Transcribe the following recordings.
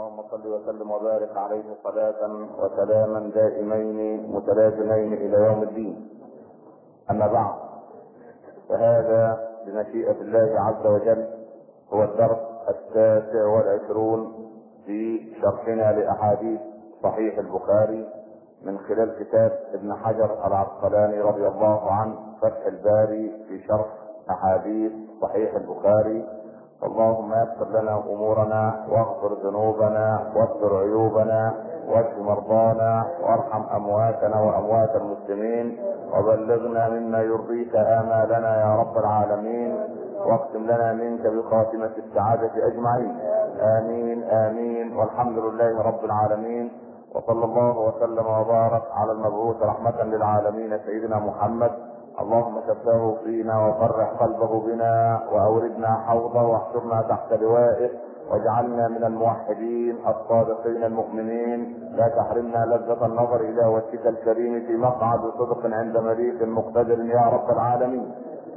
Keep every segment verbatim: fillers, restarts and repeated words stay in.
اللهم صل وسلم وبارك عليه صلاة وسلاما دائمين متلازمين إلى يوم الدين. أما بعد، فهذا بمشيئة الله عز وجل هو الدرس التاسع والعشرون في شرحنا لأحاديث صحيح البخاري من خلال كتاب ابن حجر العسقلاني رضي الله عنه فتح الباري في شرح أحاديث صحيح البخاري. اللهم يسر لنا امورنا واغفر ذنوبنا واستر عيوبنا واشف مرضانا وارحم امواتنا واموات المسلمين وبلغنا مما يرضيك امالنا يا رب العالمين، واختم لنا منك بخاتمة السعادة اجمعين. امين امين والحمد لله رب العالمين، وصلى الله وسلم وبارك على المبعوث رحمة للعالمين سيدنا محمد. اللهم شفاه فينا وفرح قلبه بنا واوردنا حوضه واحشرنا تحت لوائه واجعلنا من الموحدين الصادقين المؤمنين. لا تحرمنا لذة النظر الى وجهك الكريم في مقعد صدق عند مليك مقتدر يا رب العالمين.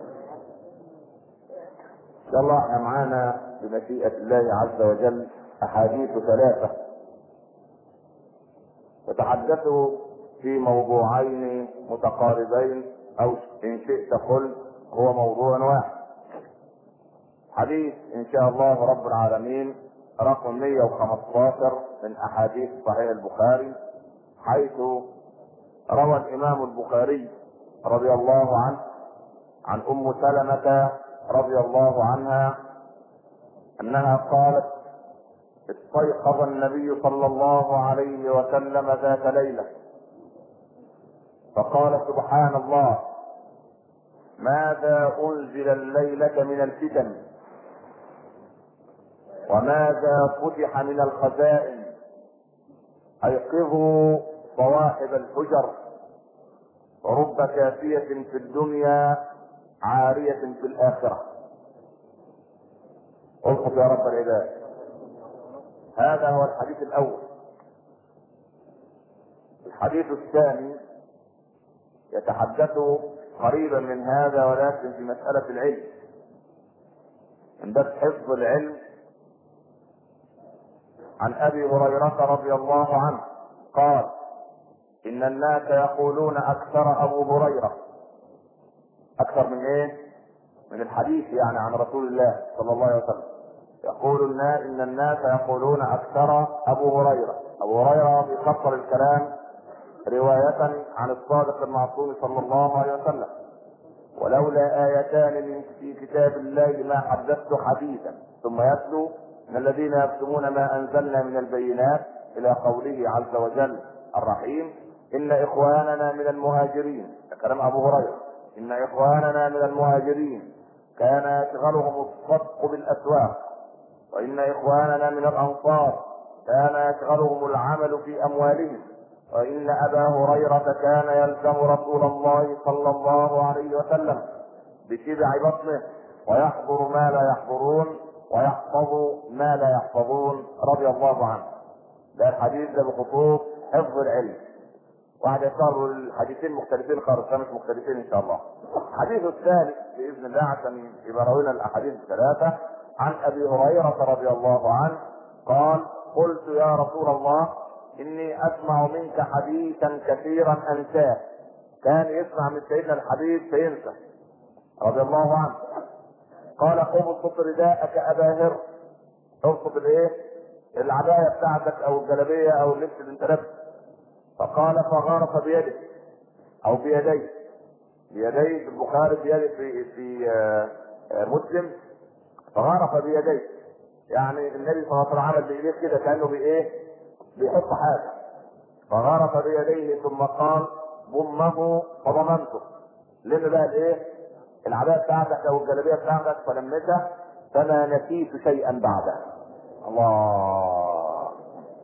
ان شاء الله احنا معانا بمشيئة الله عز وجل احاديث ثلاثة تتحدثوا في موضوعين متقاربين، او ان شئت قل هو موضوع واحد. حديث ان شاء الله رب العالمين رقم مئة وخمسة عشر من احاديث صحيح البخاري، حيث روى الامام البخاري رضي الله عنه عن ام سلمة رضي الله عنها انها قالت: استيقظ النبي صلى الله عليه وسلم ذات ليلة فقال: سبحان الله، ماذا انزل الليلة من الفتن وماذا فتح من الخزائن، ايقظوا صواحب الحجر، ورب كافية في الدنيا عارية في الاخرة. القف يا رب العباد. هذا هو الحديث الاول. الحديث الثاني يتحدث قريبا من هذا ولكن في مسألة العلم، من باب حفظ العلم، عن ابي هريرة رضي الله عنه قال: ان الناس يقولون اكثر ابو هريرة، اكثر من ايه؟ من الحديث يعني عن رسول الله صلى الله عليه وسلم. يقول الناس ان الناس يقولون اكثر ابو هريرة. ابو هريرة بيخطر الكلام رواية عن الصادق المعصوم صلى الله عليه وسلم: ولولا آيتان من في كتاب الله ما حدثت حديثا، ثم يتلو: من الذين يكتمون ما أنزلنا من البينات إلى قوله عز وجل الرحيم: إن إخواننا من المهاجرين. كلام أبو هريرة: إن إخواننا من المهاجرين كان يشغلهم الصدق بالأسواق، وإن إخواننا من الأنصار كان يشغلهم العمل في أموالهم، وإن أبا هريرة كان يلزم رسول الله صلى الله عليه وسلم بشبع بطنه ويحضر ما لا يحضرون ويحفظ ما لا يحفظون رضي الله عنه. ده الحديث ده بخصوص حفظ العلم. واحد يختار الحديثين مختلفين خالص، مش مختلفين ان شاء الله. الحديث الثالث باذن الله عشان يبقى راوينا الاحاديث الثلاثه، عن ابي هريره رضي الله عنه قال: قلت يا رسول الله، اني اسمع منك حديثا كثيرا انساه. كان يسمع من سيدنا الحديث فينسى رضي الله عنه. قال: ابسط رداءك ابا هر. ابسط الايه؟ العبايه بتاعتك او الجلابيه او اللبس اللي انت لابسه. فقال: فغرف بيده او بيديه. بيديه في البخاري، بيده في في آه آه مسلم. فغرف بيديه يعني النبي صلى الله عليه وسلم عمل بايديه كده كانه بايه؟ بيحط حاجه. فغرف بيديه ثم قال: ضمه فضمنته. لم بقى الايه؟ العبايه بتاعتك او الجلابيه بتاعتك فلمتها، فما نسيت شيئا بعده. الله.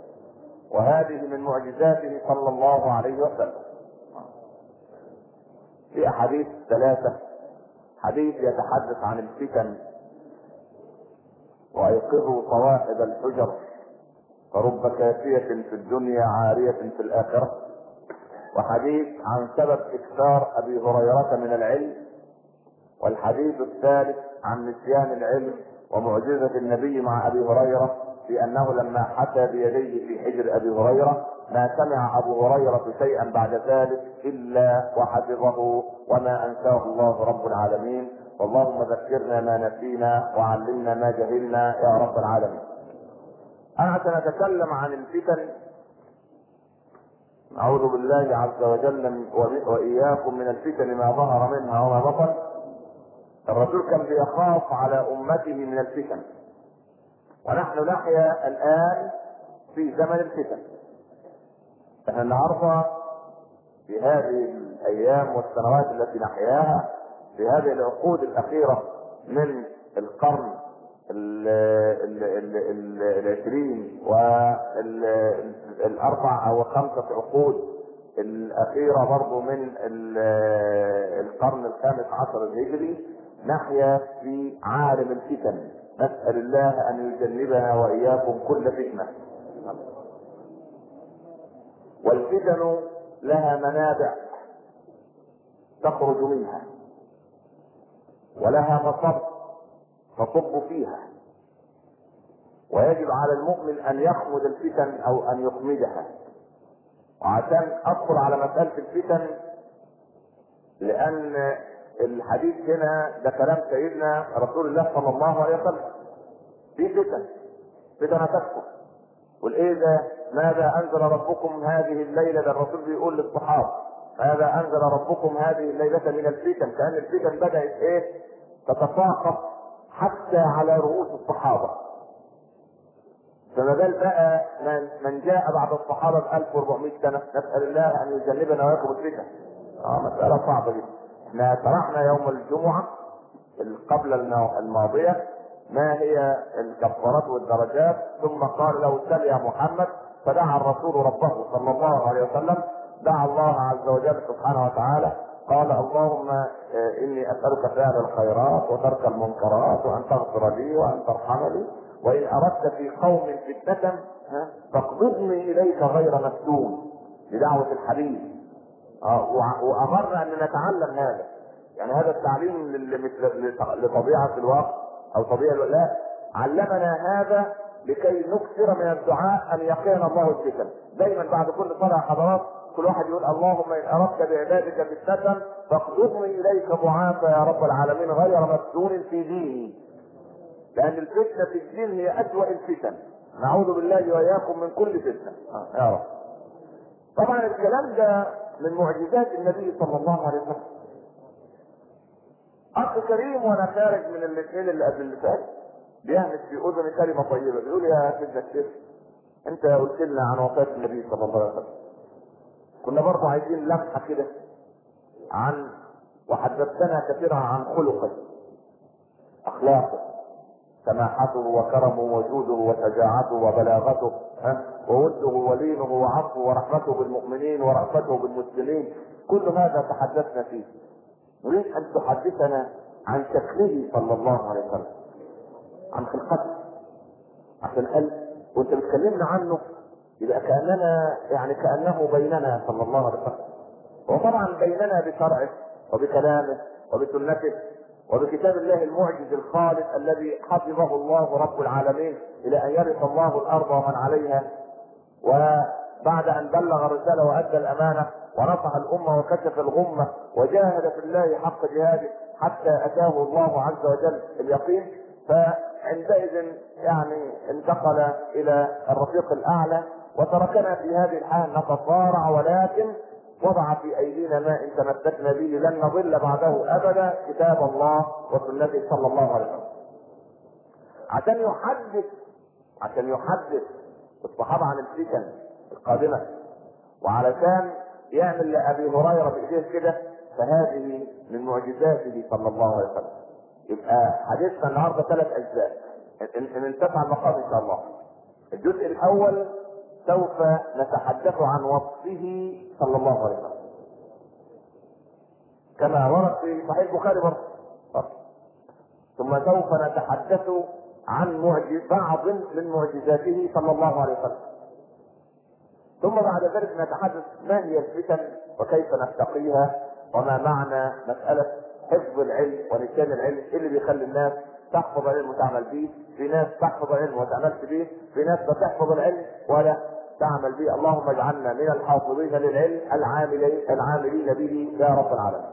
وهذه من معجزاته صلى الله عليه وسلم. في احاديث ثلاثه. حديث يتحدث عن الفتن: وايقظوا صواحب الحجر، فرب كافية في الدنيا عارية في الآخرة. وحديث عن سبب إكثار أبي هريرة من العلم. والحديث الثالث عن نسيان العلم ومعجزة النبي مع أبي هريرة في انه لما حثى بيديه في حجر ابي هريره ما سمع ابو هريره شيئا بعد ذلك الا وحفظه وما انساه الله رب العالمين. اللهم ذكرنا ما نسينا وعلمنا ما جهلنا يا رب العالمين. انا سنتكلم عن الفتن. اعوذ بالله عز وجل واياكم من الفتن ما ظهر منها وما بطن. الرسول كان بيخاف على امته من الفتن، ونحن نحيا الان في زمن الفتن. احنا النهارده في هذه الايام والسنوات التي نحياها في هذه العقود الاخيره من القرن العشرين والاربع او خمسه عقود الاخيره برضو من القرن الخامس عشر الهجري، نحيا في عالم الفتن. نسال الله ان يجنبنا واياكم كل فتنه. والفتن لها منابع تخرج منها، ولها مصب تصب فيها، ويجب على المؤمن ان يخمد الفتن او ان يخمدها. وعشان ادخل على مسألة الفتن، لان الحديث هنا ده كلام سيدنا رسول الله صلى الله عليه وسلم. في فتن فتن تكفر. والايه ده؟ ماذا انزل ربكم هذه الليلة؟ ده الرسول بيقول للصحابة ماذا انزل ربكم هذه الليلة من الفتن؟ كأن الفتن بدأت ايه؟ تتساقط حتى على رؤوس الصحابة. فما بال بقى من جاء بعد الصحابة ب ألف وأربعمائة سنة. نسأل الله ان يجنبنا واياكم الفتن. اه مسألة صعبة جدا. احنا شرحنا يوم الجمعة قبل الماضية ما هي الكفارات والدرجات، ثم قال له سل يا محمد، فدعا الرسول ربه صلى الله عليه وسلم، دعا الله عز وجل سبحانه وتعالى، قال اللهم اني اسألك فعل الخيرات وترك المنكرات وان تغفر لي وان ترحمني، وان اردت في قوم فتنة فاقبضني اليك غير مفتون، لدعوة الحبيب. وامرنا ان نتعلم هذا، يعني هذا التعليم لطبيعة الوقت او طبيعة لا، علمنا هذا لكي نكثر من الدعاء ان يقينا الله الفتن. دايما بعد كل صلاة حضرات كل واحد يقول اللهم ان اردت بعبادك فتنة فاقبضني اليك ضعافا يا رب العالمين غير مفتون في ديني. لان الفتنة في الدين هي اسوأ الفتن. نعوذ بالله واياكم من كل فتنة يا رب. طبعا الكلام ده من معجزات النبي صلى الله عليه وسلم. اخ كريم وانا خارج من الاثنين اللي قبل اللي فات بيهمس في اذني كلمه طيبه، بيقول يا سيدنا الشيخ انت قلت لنا عن وفاه النبي صلى الله عليه وسلم، كنا برضه عايزين لمحه كده عن، وحدثتنا كثيرا عن خلقه، اخلاقه، سماحته وكرمه وجوده وشجاعته وبلاغته، ها ووده ولينه وعفوه ورحمته بالمؤمنين ورأفته بالمسلمين، كل هذا تحدثنا فيه. نريد ان تحدثنا عن شكله صلى الله عليه وسلم، عن خلقته، عشان قال وانت بتكلمنا عنه يبقى كاننا يعني كانه بيننا صلى الله عليه وسلم. وطبعا بيننا بشرعه وبكلامه وبسنته وبكتاب الله المعجز الخالد الذي حفظه الله رب العالمين الى ان يرث الله الارض ومن عليها، وبعد ان بلغ الرساله وادى الامانه ونصح الامه وكشف الغمه وجاهد في الله حق جهاده حتى اتاه الله عز وجل اليقين. فعندئذ يعني انتقل الى الرفيق الاعلى وتركنا في هذه الحال نتصارع، ولكن وضع في ايدينا ما ان تمسكنا به لن نضل بعده ابدا، كتاب الله وسنته صلى الله عليه وسلم. عشان يحدث عشان يحدث الصحابه عن الفتن القادمه، وعلشان يعمل لابي هريره بايديه كده، فهذه من معجزاته صلى الله عليه وسلم. يبقى حديثنا النهارده ثلاث اجزاء ان انتفع المقام ان شاء الله. الجزء الاول سوف نتحدث عن وصفه صلى الله عليه وسلم كما ورد في صحيح البخاري برضه، ثم سوف نتحدث عن معجز بعض من معجزاته صلى الله عليه وسلم، ثم بعد ذلك نتحدث ما هي الفتن وكيف نتقيها، وما معنى مسألة حفظ العلم ونسيان العلم، ايه اللي بيخلي الناس تحفظ العلم وتعمل به، في ناس تحفظ العلم وما تعملش به، في ناس بتحفظ العلم ولا تعمل به. اللهم اجعلنا من الحافظين للعلم العاملين العاملين به يا رب العالمين.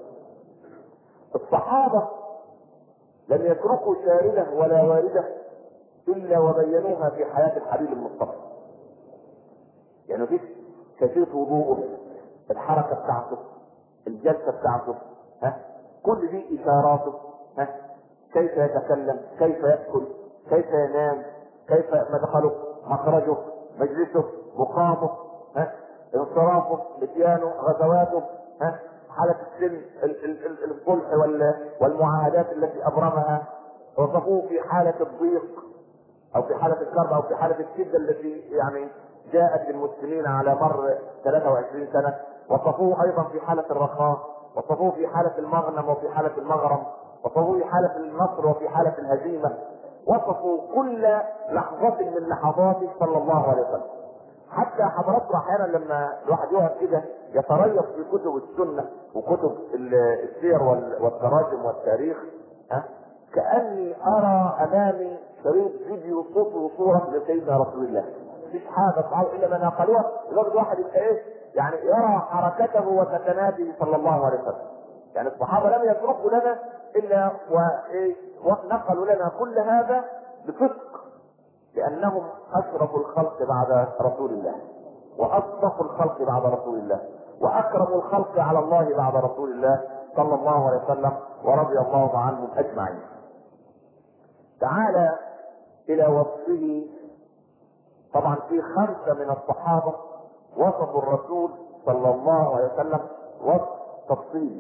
الصحابة لم يتركوا شاردة ولا واردة الا وبينوها في حياة الحبيب المصطفى. يعني مفيش كيفية وضوءه، الحركة بتاعته، الجلسة بتاعته، ها كل دي اشاراته، ها كيف يتكلم، كيف يأكل، كيف ينام، كيف مدخله، مخرجه، مجلسه، مقامه، ها انصرافه، اتيانه، غزواته، ها حالة السن، الصلح والمعاهدات التي ابرمها، وصفوه في حالة الضيق او في حالة الكرب او في حالة الشدة التي يعني جاءت للمسلمين على مر ثلاثة وعشرين سنة، وصفوه ايضا في حالة الرخاء، وصفوه في حالة المغنم وفي حالة المغرم، وصفوه في حالة النصر وفي حالة الهزيمة، وصفوا كل لحظة من لحظاته صلى الله عليه وسلم. حتى حضراتكم احيانا لما الواحد يقعد كده يتريث في كتب السنة وكتب السير والتراجم والتاريخ، ها كأني ارى امامي شريط فيديو صوت وصورة لسيدنا رسول الله، مفيش حاجة صعبة الا ما نقلوها، لدرجة الواحد يبقى ايه يعني يرى حركته وسكناته صلى الله عليه وسلم. يعني الصحابة لم يتركوا لنا الا ونقلوا لنا كل هذا بصدق، لانهم اشرف الخلق بعد رسول الله، واصدق الخلق بعد رسول الله، واكرم الخلق على الله بعد رسول الله صلى الله عليه وسلم، ورضي الله عنهم اجمعين. تعالى الى وصفه. طبعا في خمسة من الصحابة وصفوا الرسول صلى الله عليه وسلم وصف تفصيلي.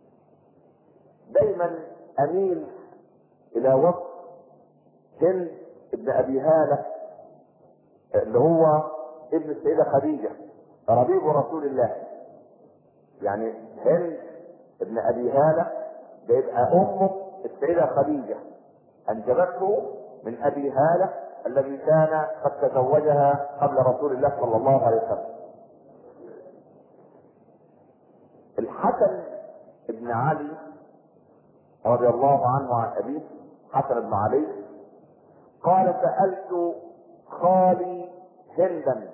دايما اميل الى وصف هند ابن ابي هالة اللي هو ابن السيدة خديجة ربيب رسول الله. يعني هند ابن ابي هالة ده يبقى امه السيدة خديجة، انجبته من ابي هالة الذي كان قد تزوجها قبل رسول الله صلى الله عليه وسلم. الحسن ابن علي رضي الله عنه عن ابيه حسن بن علي قال سألت خالي هندا.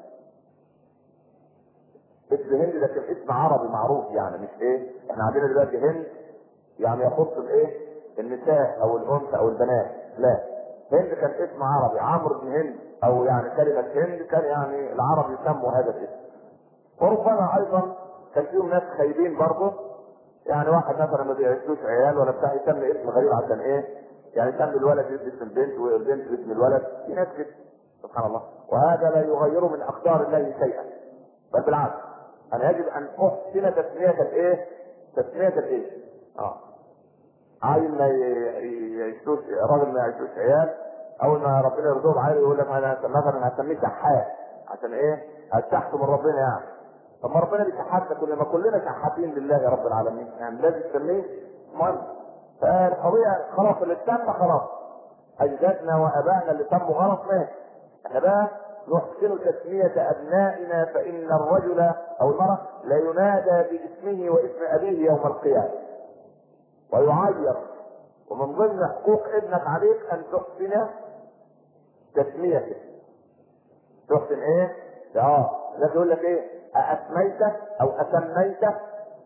اسم هند ده كان اسم عربي معروف، يعني مش ايه احنا عندنا دلوقتي هند يعني يخص الايه النساء او الانثى او البنات، لا، هند كان اسم عربي. عمرو بن هند او يعني كلمة هند كان يعني العرب يسموا هذا الاسم. وربما ايضا كان فيهم ناس خايبين برضه، يعني واحد مثلا ما بيعيشوش عيال ولا بتاع يسمي اسم غريب عشان ايه يعني يسمي الولد باسم البنت والبنت باسم الولد، في ناس كده سبحان الله. وهذا لا يغير من اقدار الله شيئا، بل بالعكس انا يجب ان احسن تسمية الايه تسمية الايه اه عيل ما يعيشوش راجل ما يعيشوش عيال، اول ما ربنا يرزقه بعيل يقول لك انا مثلا هسميه شحات عشان ايه هتحت من ربنا يعني. طب ما ربنا بيشحتنا كلنا، كلنا شحاتين لله يا رب العالمين، يعني لازم تسميه مهم. فالقضيه خلاص اللي تم خلاص، اجدادنا وابائنا اللي تموا غلط ماشي، احنا بقى نحسن تسميه ابنائنا، فان الرجل او المراه لا ينادى باسمه واسم ابيه يوم القيامه ويعير. ومن ضمن حقوق ابنك عليك ان تحسن تسميته. تحسن ايه؟ اه لكن يقول لك ايه؟ أسميته او اسميته،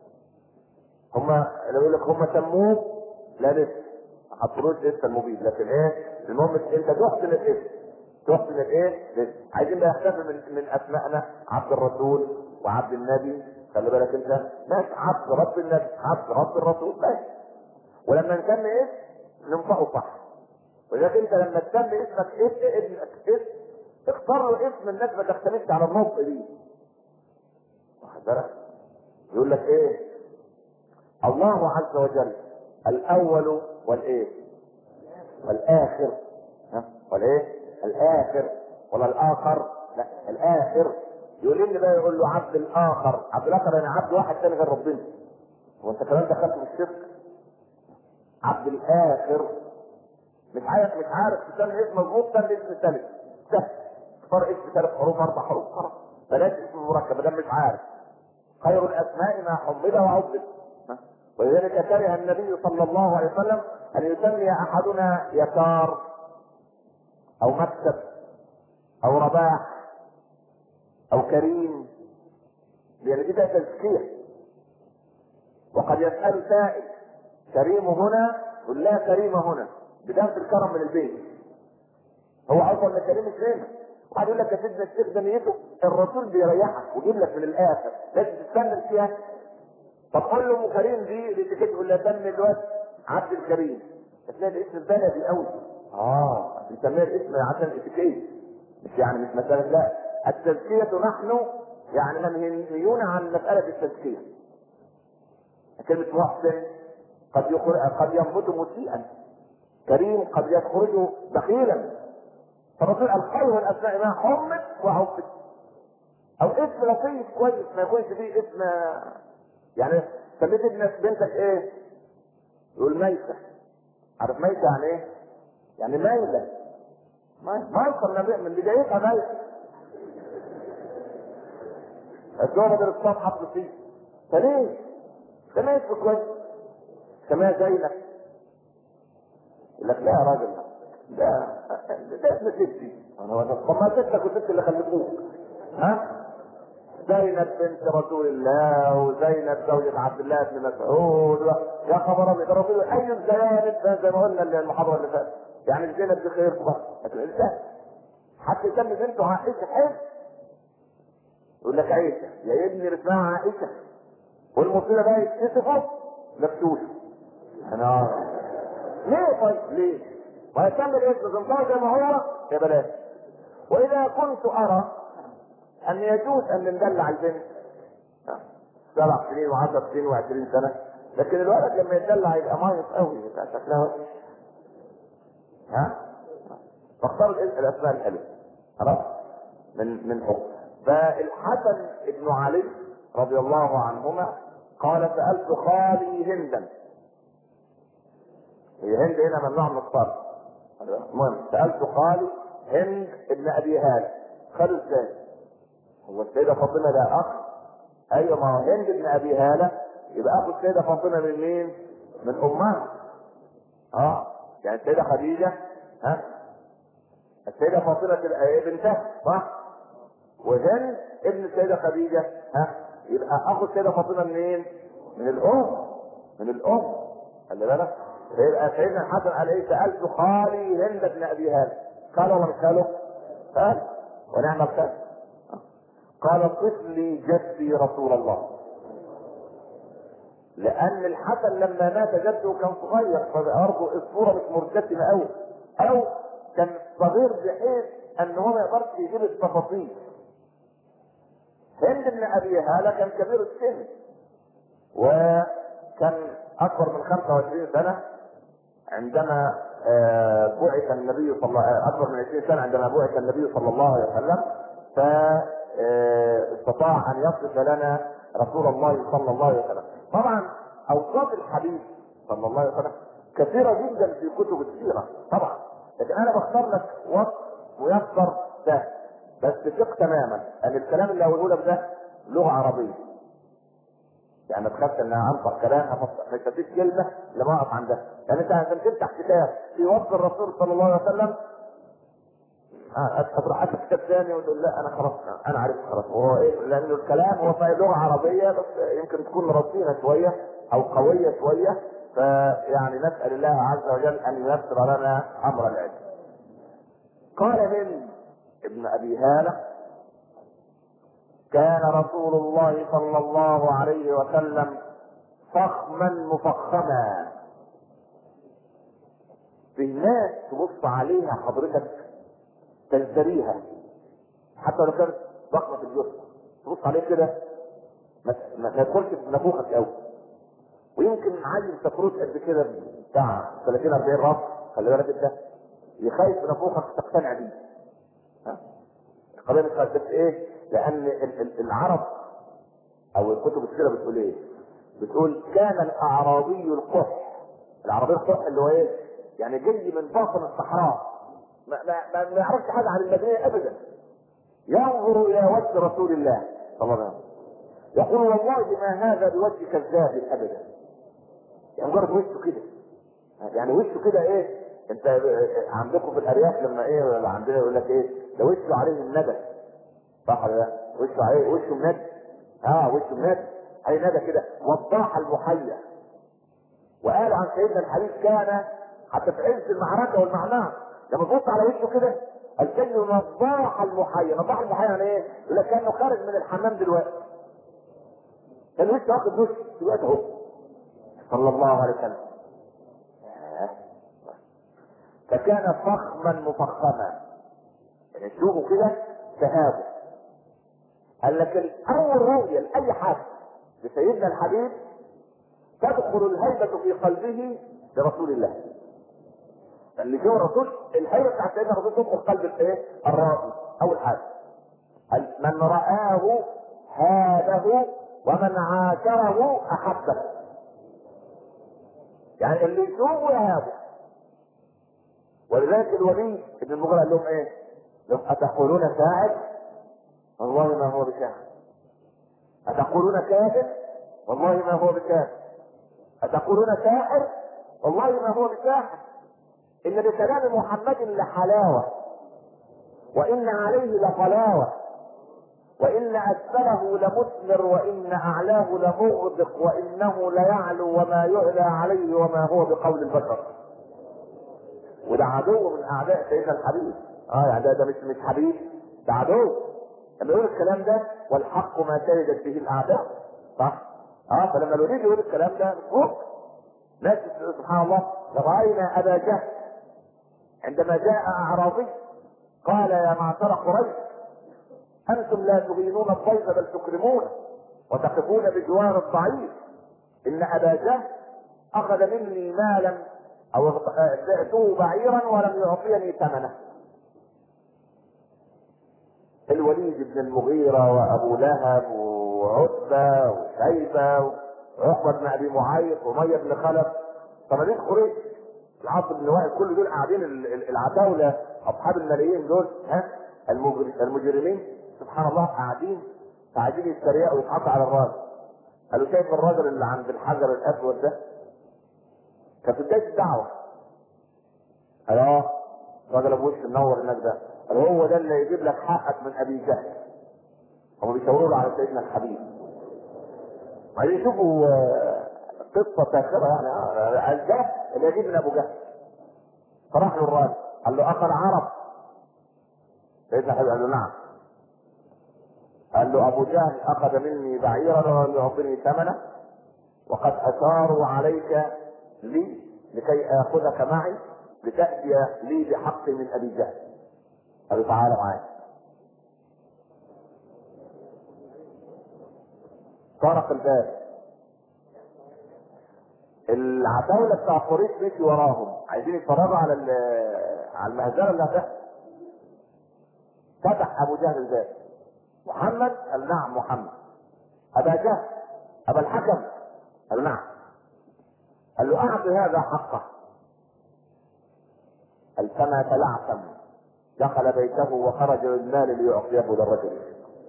هما لو يقول لك هما سموه لا لسه ما حطلوش لسه المبيد، لكن ايه المهم انت تحسن الاسم، تحسن الايه لسه. عايزين بقى نحتفل من, من اسمائنا عبد الرسول وعبد النبي، خلي بالك انت ماشي، عبد رب النبي عبد رب الرسول ماشي. ولما نسمي اسم ننطقه صح، ولذلك انت لما تسمي اسمك اسم ابنك اسم اختار له اسم الناس ما تختلفش على النطق دي، واخد بالك؟ يقول لك ايه؟ الله عز وجل الاول والايه والاخر، ها والايه الاخر ولا الاخر، لا الاخر. يقول لي بقى يقول له عبد الاخر، عبد الاخر يعني عبد واحد ثاني غير ربنا، وانت كمان دخلت في الشرك. عبد الاخر مش عارف مش عارف تسمي اسم مظبوط، سمي اسم ثالث سهل، اختار اسم ثلاث حروف اربع حروف خلاص، بلاش اسم مركب ده مش عارف. خير الاسماء ما حمد وعبد، ولذلك كره النبي صلى الله عليه وسلم ان يسمي احدنا يسار او مكسب او رباح او كريم، لان دي بقى تزكيه. وقد يسأل سائل كريم هنا يقول لا كريم هنا، بداية الكرم من البيت، هو افضل من كريم الثاني. وقعد يقول لك يا سيدنا الشيخ ده نيته الرسول بيريحك ويجيب لك من الاخر لازم تتكلم فيها. طب قول له ام كريم دي الاتيكيت يقول لها سمي الواد عبد الكريم، هتلاقي الاسم البلدي قوي. اه بنسميها الاسم عشان الاتيكيت، مش يعني مش مساله، لا التزكيه نحن يعني منهيون عن مساله التزكيه. كلمه محسن قد يخرج قد ينبت مسيئا، كريم قد يخرج بخيلا. فالرسول الخير من اسماء ما حمد وعبد، او اسم لطيف كويس ما يكونش فيه اسم. يعني سميت ابنك بنتك ايه؟ يقول ميسة. عارف ميسة يعني ايه؟ يعني ميلة. ميسة من بدايتها ميسة. الجواب ده الصوت حط فيه. فليه؟ سميت كويس. سميها زينب. يقول لك لا يا راجل ده ده اسم ستي. انا هو طب ما ستك وست اللي خلفوك. ها؟ زينب بنت رسول الله وزينب زوجة عبد الله بن مسعود. يا خبر ابيض، الرسول اي الزيانب زي ما قلنا المحاضرة اللي فاتت. يعني الزينب دي خير بقى، لكن الانسان حتى يسمي بنته عائشة حلو. يقول لك عائشة يا ابني اسمها عائشة، والمصيبة بقى يتكسفوا لبسوشه. انا ليه طيب ليه؟ ويسمي الاسم زنطار زي ما هو يا بلاش. واذا كنت ارى ان يجوز ان ندلع البنت سبع سنين وعشر سنين وعشرين سنة، لكن الولد لما يتدلع يبقى مايص قوي، يبقى شكلها وحش. ها؟ فاختاروا الاسماء الحلوة خلاص من من حكم. فالحسن ابن علي رضي الله عنهما قال سألت خالي هندا، هي هند هنا ممنوع من الصرف، المهم سألت خالي هند ابن ابي هالة. خالي ازاي؟ هو السيدة فاطمة ده اخ؟ ايوه ما هو هند ابن ابي هالة يبقى اخو السيدة فاطمة من مين؟ من امها. اه يعني السيدة خديجة ها السيدة فاطمة تبقى بنتها صح؟ وهند ابن السيدة خديجة ها يبقى اخو السيدة فاطمة منين؟ من الام من الام خلي بالك. فيبقى سيدنا الحسن قال ايه؟ سألت خالي هند ابن ابي هالة. قال ولا مش قاله؟ قال ونعم الخال. قال طفلي جدي رسول الله، لان الحسن لما مات جده كان صغير فارضه الصوره مش مرتسمه قوي، او كان صغير بحيث ان هو ما يقدرش يجيب التفاصيل. هند بن ابي هالة كان كبير السن وكان اكبر من خمسة وعشرين سنة عندما بعث النبي صلى الله عليه وسلم، اكبر من عشرين سنة عندما بعث النبي صلى الله عليه وسلم، فاستطاع ان يصف لنا رسول الله صلى الله عليه وسلم. طبعا اوصاف الحبيب صلى الله عليه وسلم كثيرة جدا في كتب السيرة طبعا، لكن انا بختار لك وصف ميسر سهل بس ثق تماما ان الكلام اللي هقوله لك ده لغة عربية، يعني ما تخافش ان انطق كلام مش هتفيد كلمة لما اقف عندها. يعني انت عشان تفتح كتاب في وصف الرسول صلى الله عليه وسلم هتروح حتى كتاب ثاني وتقول لا انا خلاص انا عارف خلاص هو ايه، لان الكلام هو في لغه عربيه بس يمكن تكون رصينه شويه او قويه شويه، فيعني نسال الله عز وجل ان ييسر لنا امر العلم. قال هند ابن ابي هالة كان رسول الله صلى الله عليه وسلم فخما مفخما. في ناس تبص عليها حضرتك تزدريها حتى لو كانت ضخمه في الجسم، تبص عليه كده ما تدخلش في نافوخك قوي، ويمكن عيل سكروت قد كده بتاع ثلاثين أربعين راس خلي بالك انت يخايف من نافوخك تقتنع بيه. ها القضيه مش بس ايه، لان العرب او الكتب السيره بتقول ايه؟ بتقول كان الاعرابي القح. الاعرابي القح اللي هو ايه؟ يعني جاي من باطن الصحراء ما ما ما يعرفش حاجه عن المدينه ابدا، ينظر الى وجه رسول الله صلى الله عليه وسلم يقول والله ما هذا بوجه كذاب ابدا. يعني مجرد وشه كده، يعني وشه كده ايه؟ انت عندكم في الارياف لما ايه عندنا يقول لك ايه؟ ده وشه عليه الندى، صح ولا لا؟ وشه عليه وشه الندى، اه وشه الندى، اي ندى كده، وضاح المحيا. وقال عن سيدنا الحبيب كان حتى في عز المعركه والمعنى لما تبص على وشه كده الكلمه نضاح المحيا. نضاح المحيا يعني ايه؟ يقول لك كانه خارج من الحمام دلوقتي، كان وشه واخد دش دلوقتي اهو صلى الله عليه وسلم. فكان فخما مفخما، يعني تشوفه كده تهابه. قال لك اول رؤيه لاي حد لسيدنا الحبيب تدخل الهيبه في قلبه لرسول الله. اللي جوه الرسول الهيبه بتاعت سيدنا الرسول تدخل قلب الايه؟ الراضي. اول حاجه من رآه هابه ومن عاشره احبه، يعني اللي يشوفه يهابه. ولذلك الوليد ابن المغيرة قال لهم ايه؟ لهم اتقولون شاعر والله ما هو بشاعر، اتقولون كاهن والله ما هو بكاهن، اتقولون ساحر والله ما هو بساحر. ان بكلام محمد لحلاوه وان عليه لطلاوه وان اسفله لمثمر وان اعلاه لمغدق وانه ليعلو وما يعلى عليه وما هو بقول البشر. وده عدو من اعداء سيدنا الحبيب. اه يعني ده, ده مش مش حبيب، ده عدو. لما يقول الكلام ده والحق ما شهدت به الاعداء، صح؟ اه فلما الوليد يقول الكلام ده فوق ناس سبحان الله. راينا ابا جهل عندما جاء اعرابي قال يا معشر قريش انتم لا تهينون الضيف بل تكرمونه وتقفون بجوار الضعيف. ان ابا جهل اخذ مني مالا او بعته بعيرا ولم يعطيني ثمنه. الوليد بن المغيرة وابو لهب وعتبة وشيبة وعقبة بن ابي معيط ومية بن خلف صناديق قريش العاص بن وائل كل دول قاعدين العتاولة اصحاب الملايين دول، ها المجرمين سبحان الله قاعدين قاعدين يتريقوا ويضحكوا على الراجل. قالوا شايف الراجل اللي عند الحجر الاسود ده؟ كان في بداية الدعوة. قال اه الراجل ابو وش منور هناك ده. قال هو ده اللي يجيب لك حقك من ابي جهل. هم بيشاوروا له على سيدنا الحبيب. عايزين يشوفوا قصة ساخرة يعني الجهل اللي يجيب من ابو جهل. فراح له الراجل قال له اخا العرب. سيدنا الحبيب قال له نعم. قال له ابو جهل اخذ مني بعيرا ولم يعطني ثمنه وقد اشاروا عليك لي لكي اخذك معي لتاتي لي بحق من ابي جهل. قال له تعالى معايا. طرق الباب. العتاولة بتاع قريش مشي وراهم عايزين يتفرجوا على على المهزله اللي هتحصل. فتح ابو جهل الباب. محمد؟ قال نعم محمد. ابا جهل؟ ابا الحكم؟ قال نعم. قال له اعط هذا حقه. قال فما تلعثم. دخل بيته وخرج بالمال ليعطيه للرجل.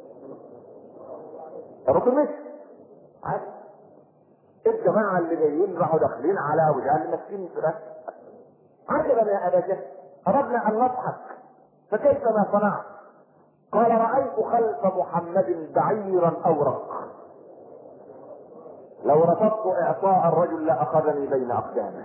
الرجل مشي عادي. الجماعه اللي جايين راحوا داخلين على ابو جهل ماسكين في راسه. عجبا يا ابا جهل اردنا ان نضحك فكيف ما صنعت؟ قال رايت خلف محمد بعيرا اورق لو رفضت اعطاء الرجل لاخذني بين اقدامه.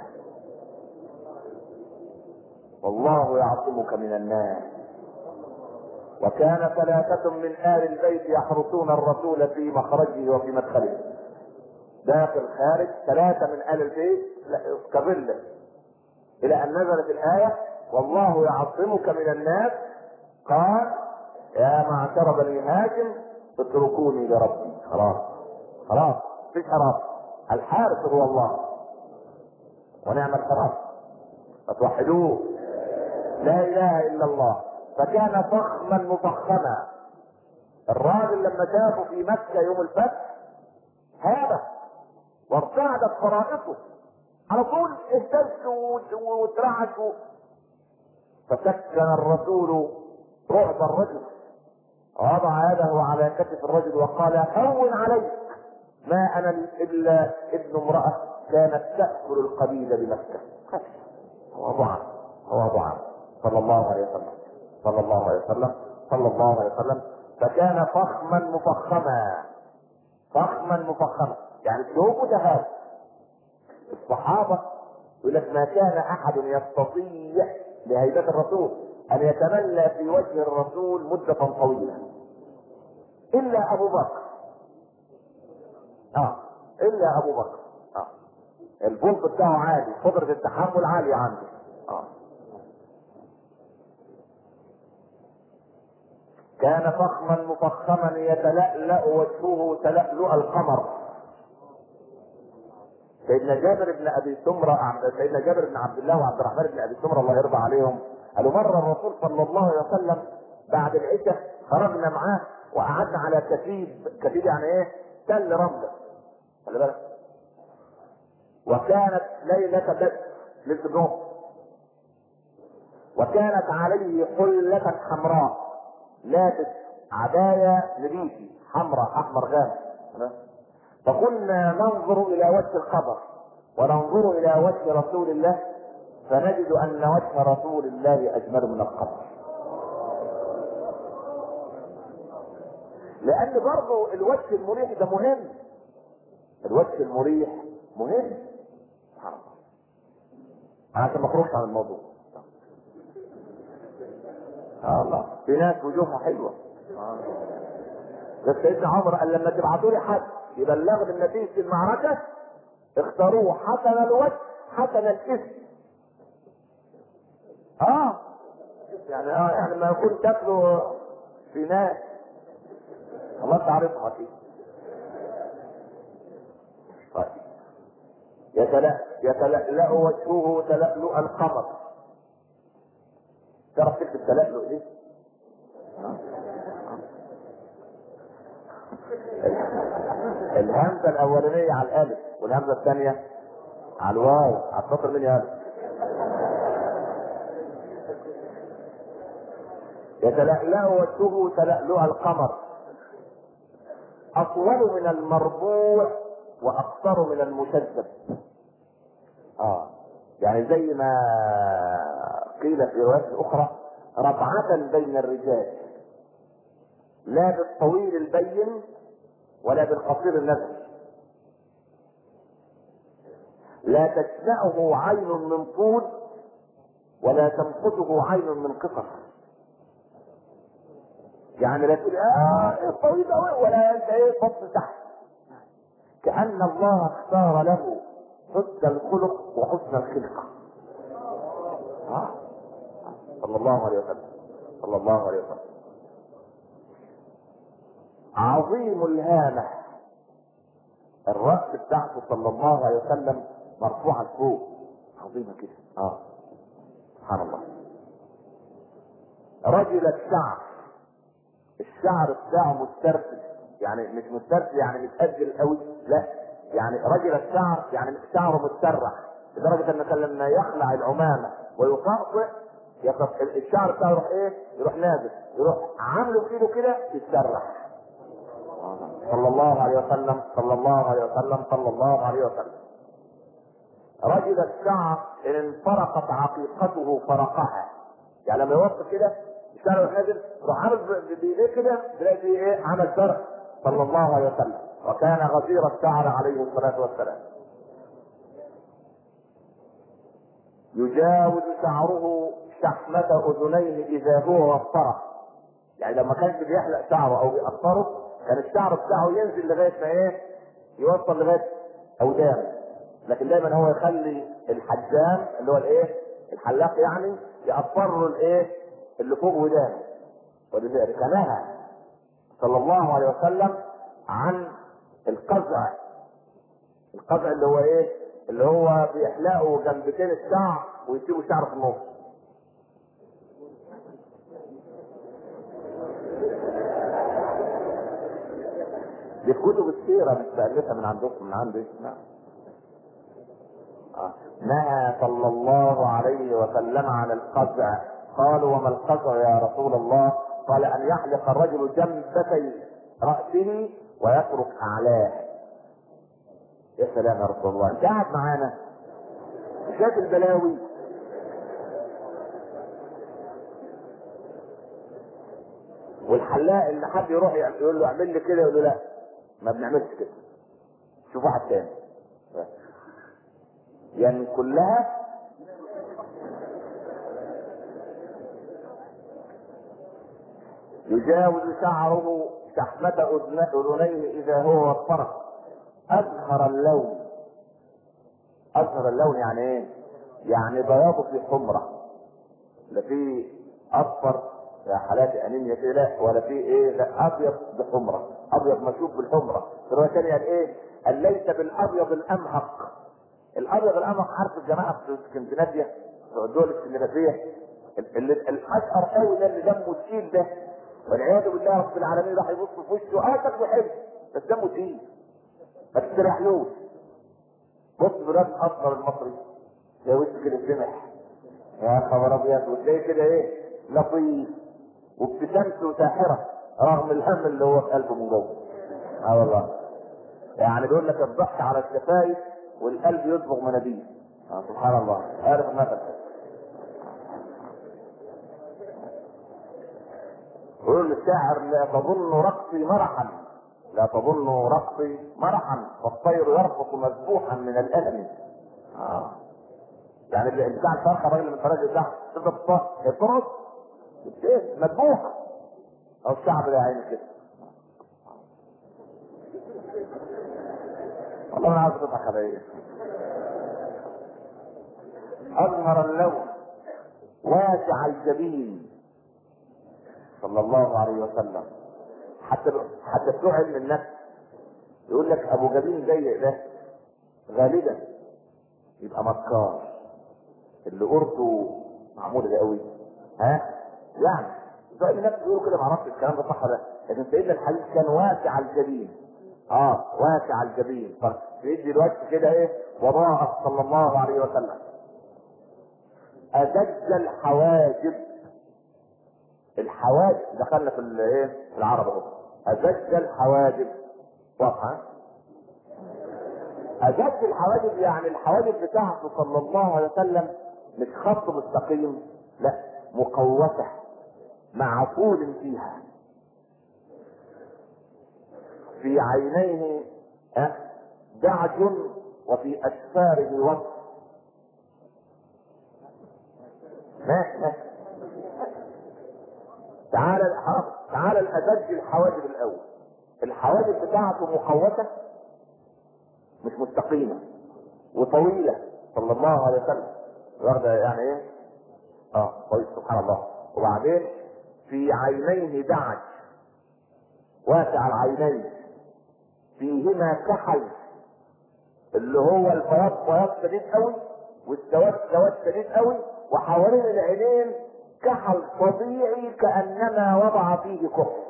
والله يعصمك من الناس. وكان ثلاثة من آل البيت يحرسون الرسول في مخرجه وفي مدخله. داخل خارج ثلاثة من آل البيت كظلة إلى أن نزلت الآية والله يعصمك من الناس. قال يا معشر بني هاشم اتركوني لربي. خلاص خلاص مفيش حرام. الحارس هو الله ونعم الحرام. فتوحدوه لا اله الا الله. فكان فخما مفخما. الراجل لما شافه في مكة يوم الفتح هابه وارتعدت فرائصه على طول اهتز واترعش. فسكن الرسول رعب الرجل ووضع يده على كتف الرجل وقال هون عليك ما انا الا ابن امرأة كانت تأكل القبيل بمكة. تواضعا تواضعا صلى الله عليه وسلم صلى الله عليه وسلم صلى الله عليه وسلم. فكان فخما مفخما فخما مفخما، يعني ثوبه ذهب. الصحابة يقول لك ما كان احد يستطيع لهيبة الرسول ان يتملى في وجه الرسول مدة طويلة الا ابو بكر. اه الا ابو بكر. اه البلط بتاعه عالي، قدرة التحمل عالية عنده. اه كان فخما مفخما يتلألأ وجهه تلألؤ القمر. سيدنا جابر بن ابي سمره سيدنا جابر بن عبد الله وعبد الرحمن بن ابي سمره الله يرضى عليهم قالوا مره الرسول صلى الله عليه وسلم بعد العشاء خرجنا معاه وقعدنا على كتيب، كتيب يعني ايه؟ تل رمله، خلي بالك. وكانت ليله بدر للجمعه، وكانت عليه حله حمراء، لابس عبايه نبيتي حمراء احمر غامق. فكنا ننظر الى وجه القبر وننظر الى وجه رسول الله فنجد ان وجه رسول الله اجمل من القبر. لان برضه الوجه المريح ده مهم، الوجه المريح مهم. سبحان الله. عشان ما اخرجش عن الموضوع. آه الله، في ناس وجوهها حلوه. آه. بس سيدنا عمر قال لما تبعتوا لي حد يبلغني النتيجة المعركة اختاروه حسن الوجه حسن الاسم. اه يعني اه يعني ما يكون شكله في ناس الله تعرفها فيه. طيب يتلأ يتلألأ وجهه تلألؤ القمر. تعرف تكتب تلألؤ دي؟ الهمزة الأولانية على الألف والهمزة الثانية على الواو، على السطر من يا ألف. يتلألأ وجهه تلألؤ القمر، أطول من المربوع وأقصر من المشذب. آه يعني زي ما قيل في روايات أخرى ربعة بين الرجال، لا بالطويل البين ولا بالقصير النزل، لا تشنأه عين من طول ولا تمقته عين من قصر. يعني لا تقول اه ايه طويل قوي ولا انت ايه فصل تحت. كأن الله اختار له حسن الخلق وحسن الخلقة. آه. صلى الله عليه وسلم صلى الله عليه وسلم. عظيم الهامة، الرأس بتاعته صلى الله عليه وسلم مرفوعة فوق، عظيمة كده. اه سبحان الله. رجل الشعر، الشعر بتاعه مسترسل، يعني مش مسترسل يعني متأجل قوي، لا يعني رجل الشعر يعني شعره متسرح لدرجة ان كان لما يخلع العمامة ويطأطئ الشعر بتاعه يروح ايه؟ يروح نازل، يروح عامله كده كده يتسرح. صلى الله عليه وسلم صلى الله عليه وسلم صلى الله عليه وسلم. رجل الشعر ان انفرقت عقيقته فرقها، يعني لما يوصل كده الشعر يروح نازل يروح عامل بايديه كده تلاقي فيه ايه؟ عمل فرق صلى الله عليه وسلم. وكان غزير الشعر عليه الصلاه والسلام. يجاوز شعره شحمة اذنيه اذا هو وفره، يعني لما كانش بيحلق شعره او بيقصره كان الشعر بتاعه ينزل لغايه ما ايه؟ يوصل لغايه اودانه، لكن دايما هو يخلي الحجام اللي هو الايه؟ الحلاق يعني يقصر له الايه؟ اللي فوق ودانه. ولذلك نهى صلى الله عليه وسلم عن القزع. القزع اللي هو ايه؟ اللي هو بيحلقوا جنبتين الشعر ويسيبوا الشعر في النص. دي كتب السيرة مش بألفها من عندكم من عندي. نعم. آه. نهى صلى الله عليه وسلم عن القزع. قالوا وما القزع يا رسول الله؟ قال ان يحلق الرجل جنبتي رأسه ويترك اعلاه. يا سلام يا رسول الله، انت قاعد معانا شايف البلاوي. والحلاق اللي حد يروح يقول له اعمل لي كده يقول له لا ما بنعملش كده، شوف واحد تاني. يعني كلها يجاوز شعره شحمة أذنيه إذا هو وفرق أزهر اللون. أزهر اللون يعني إيه؟ يعني بياضه في حمرة، لا في أصفر يا حالات أنيميا كده ولا في إيه، لا أبيض بحمرة، أبيض مشوب بالحمرة. الرواية الثانية قال إيه؟ قال ليس بالأبيض الأمهق. الأبيض الأمهق عارف الجماعة في اسكندنافيا في الدول الاسكندنافية اللي الأشقر قوي ده اللي دمه تقيل ده، والعياذ بالله رب العالمين راح يبص في وشه اه شكله حلو بس دمه تقيل ما تستريحلوش. بص بلاد الاصغر المصري يا وش كده سمح يا خبر ابيض، وتلاقيه كده ايه لطيف وابتسامته ساحره رغم الهم اللي هو في قلبه من جوه. اه والله يعني بيقول لك الضحك على الشفايف والقلب يصبغ مناديل. آه سبحان الله. عارف المثل يقول الشاعر لا تظن رقصي مرحا، لا تظن رقصي مرحا والطير يرقص مذبوحا من الالم. اه يعني اللي بتاع الفرخه الراجل من الفراخ بتاع تفضل ترقص ايه مذبوحه او الشعب ده عيني كده. والله انا عايز اضحك على ايه. اظهر اللون واسع الجبين صلى الله عليه وسلم. حتى حتى بتوع علم النفس يقول لك ابو جبين ضيق ده غالبا يبقى مكار، اللي قرطه معموله ده قوي ها يعني بتوع علم النفس بيقولوا كده، ما اعرفش الكلام ده صح ولا لا، لكن سيدنا الحديث كان واسع الجبين. اه واسع الجبين فبيدي الوجه كده ايه وضاء صلى الله عليه وسلم. أزج الحواجب. الحواجب دخلنا في الايه في العرب اهو. أزج الحواجب واضحه. أزج الحواجب يعني الحواجب بتاعته صلى الله عليه وسلم مش خط مستقيم، لا مقوسه مع طول فيها. في عينيه أه دعج وفي أسفاره وصف. ماشي ماشي. تعالى تعالى الأزج الحواجب الأول. الحواجب بتاعته مقوسة مش مستقيمة وطويلة صلى الله عليه وسلم، واخدة يعني ايه اه طويل سبحان الله. وبعدين في عينيه دعج واسع العينين فيهما كحل اللي هو البياض بياض شديد قوي والسواد سواد شديد قوي، وحوالين العينين كحل طبيعي كأنما وضع فيه كحل.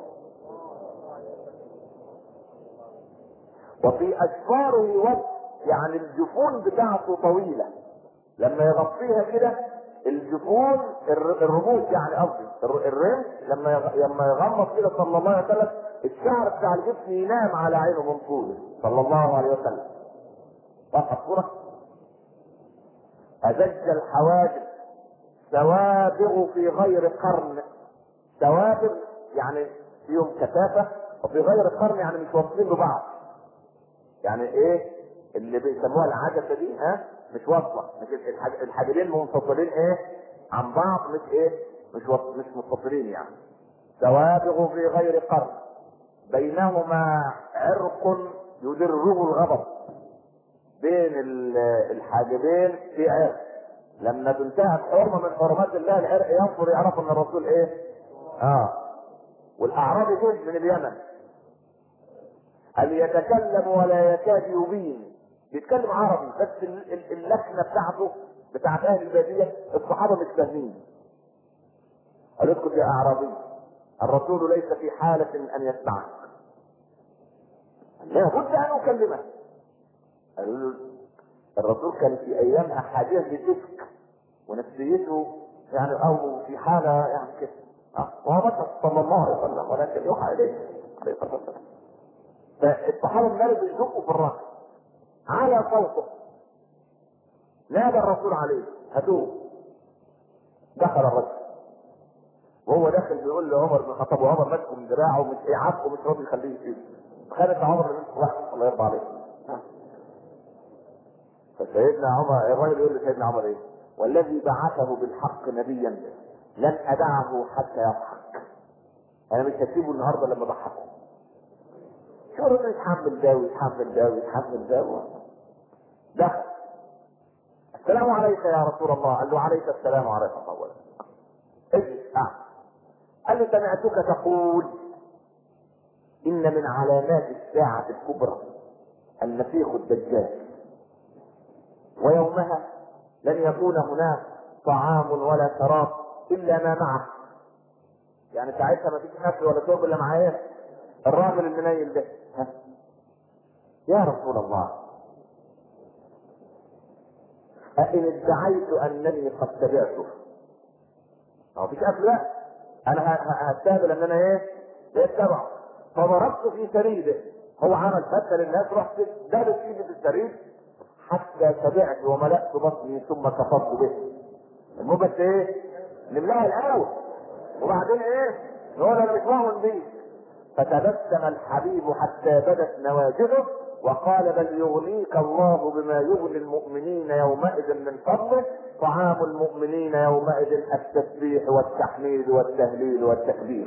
وفي أشفاره وجه يعني الجفون بتاعته طويلة لما يغطيها كده الجفون الرموش يعني قصدي الرمش لما لما يغمض كده صلى الله عليه وسلم الشعر بتاع الجفن ينام على عينه من طوله صلى الله عليه وسلم. وقف صورة. أزج الحواجب سوابغ في غير قرن. سوابغ يعني فيهم كثافة وفي غير قرن يعني مش واصلين لبعض. يعني ايه اللي بيسموها العدسة دي ها مش واصلة، مش الحاجبين منفصلين ايه عن بعض، مش ايه مش وصل مش متصلين يعني. سوابغ في غير قرن بينهما عرق يدره الغضب. بين الحاجبين في عرق لما تنتهك حرمة من حرمات الله العرق ينظر يعرف ان الرسول ايه اه. والاعرابي دول من اليمن اللي يتكلم ولا يكاد يبين، بيتكلم عربي بس اللكنه بتاعته بتاعت اهل الباديه الصحابه مش فاهمين. قال اسكت يا اعرابي الرسول ليس في حاله ان يسمعك، لا بد ان اكلمه. قالوا له الرسول كان في ايامها حاجه للافك ونفسيته يعني او في حاله يعني كده اه وهو بشر صلى الله عليه وسلم ولكن يوحى اليه عليه الصلاه والسلام. فالصحابه المالك بيزقوا في الراس على صوته، نادى الرسول عليه هاتوه. دخل الرجل وهو داخل بيقول لعمر بن الخطاب، وعمر ماسكه من دراعه ومش ايه عفقه ومش راضي يخليه يسيبه. خالد عمر بن الخطاب الله يرضى عليه. فسيدنا عمر الراجل يقول لسيدنا عمر ايه؟ والذي بعثه بالحق نبيا لن ادعه حتى يضحك. انا مش هسيبه النهارده لما ضحكه. شو الراجل يتحمل ده ويتحمل ده ويتحمل ده. دخل السلام عليك يا رسول الله. قال له عليك السلام ورحمه الله وبركاته. اجلس قاعد. قال له سمعتك تقول ان من علامات الساعه الكبرى المسيح الدجال، ويومها لن يكون هناك طعام ولا شراب الا ما معه. يعني ساعتها ما فيش اكل ولا شرب الا معاه الراجل المنيل ده. ها يا رسول الله أإن ادعيت انني قد تبعته؟ ما فيش اكل بقى، انا هستهبل ان انا ايه بتبعه. فضربت في سريده، هو عمل فتة للناس، رحت دابت فيه في السريد حتى تبعت وملأت بطني ثم كفرت به. المهم بس ايه نملاها الاول وبعدين ايه نقول انا مش مؤمن بيه. فتبسم الحبيب حتى بدت نواجذه وقال بل يغنيك الله بما يغني المؤمنين يومئذ من فضله، طعام المؤمنين يومئذ التسبيح والتحميد والتهليل والتكبير.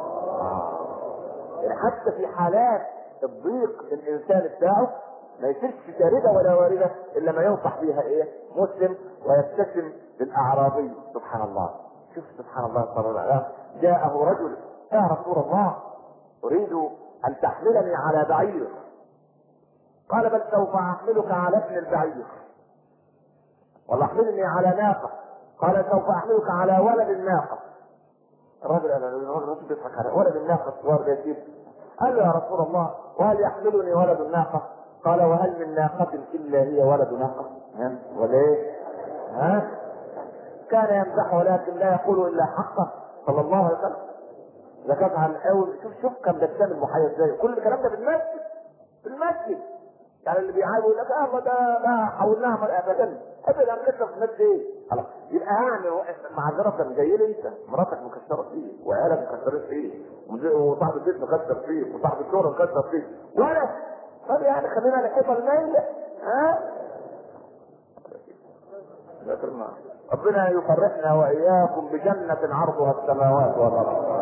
يعني حتى في حالات الضيق الانسان بتاعه ما يصيرش شارده ولا وارده الا ما ينصح بها ايه مسلم ويبتسم للاعرابي. سبحان الله، شوف سبحان الله صلى الله عليه وسلم. جاءه رجل يا رسول الله اريد ان تحملني على بعير. قال بل سوف احملك على ابن البعير. ولا احملني على ناقه. قال سوف احملك على ولد الناقه. الرجل قال الرجل بيضحك على ولد الناقه الصغير ده يجيب. قال له يا رسول الله وهل يحملني ولد الناقه؟ قال وهل من ناقه الا هي ولد ناقه؟ ها ولا ايه؟ ها كان يمزح ولكن لا يقول الا حقه صلى الله عليه وسلم. ذكرت عن اول شوف شوف كم دسام المحيا ازاي. كل الكلام ده في المسجد في المسجد. يعني اللي بيعاود يقول لك اه ده ده حولناها ابدا ابدا لسه في المسجد ايه؟ خلاص يبقى يعني معذره جاي لي انت مراتك مكسره فيه وعيالك مكسرين فيه وصاحب البيت مكسر فيه وصاحب الشغل مكسر فيه ولا طب يعني خلينا نحب الميله ها؟ ربنا يفرحنا واياكم بجنه عرضها السماوات والارض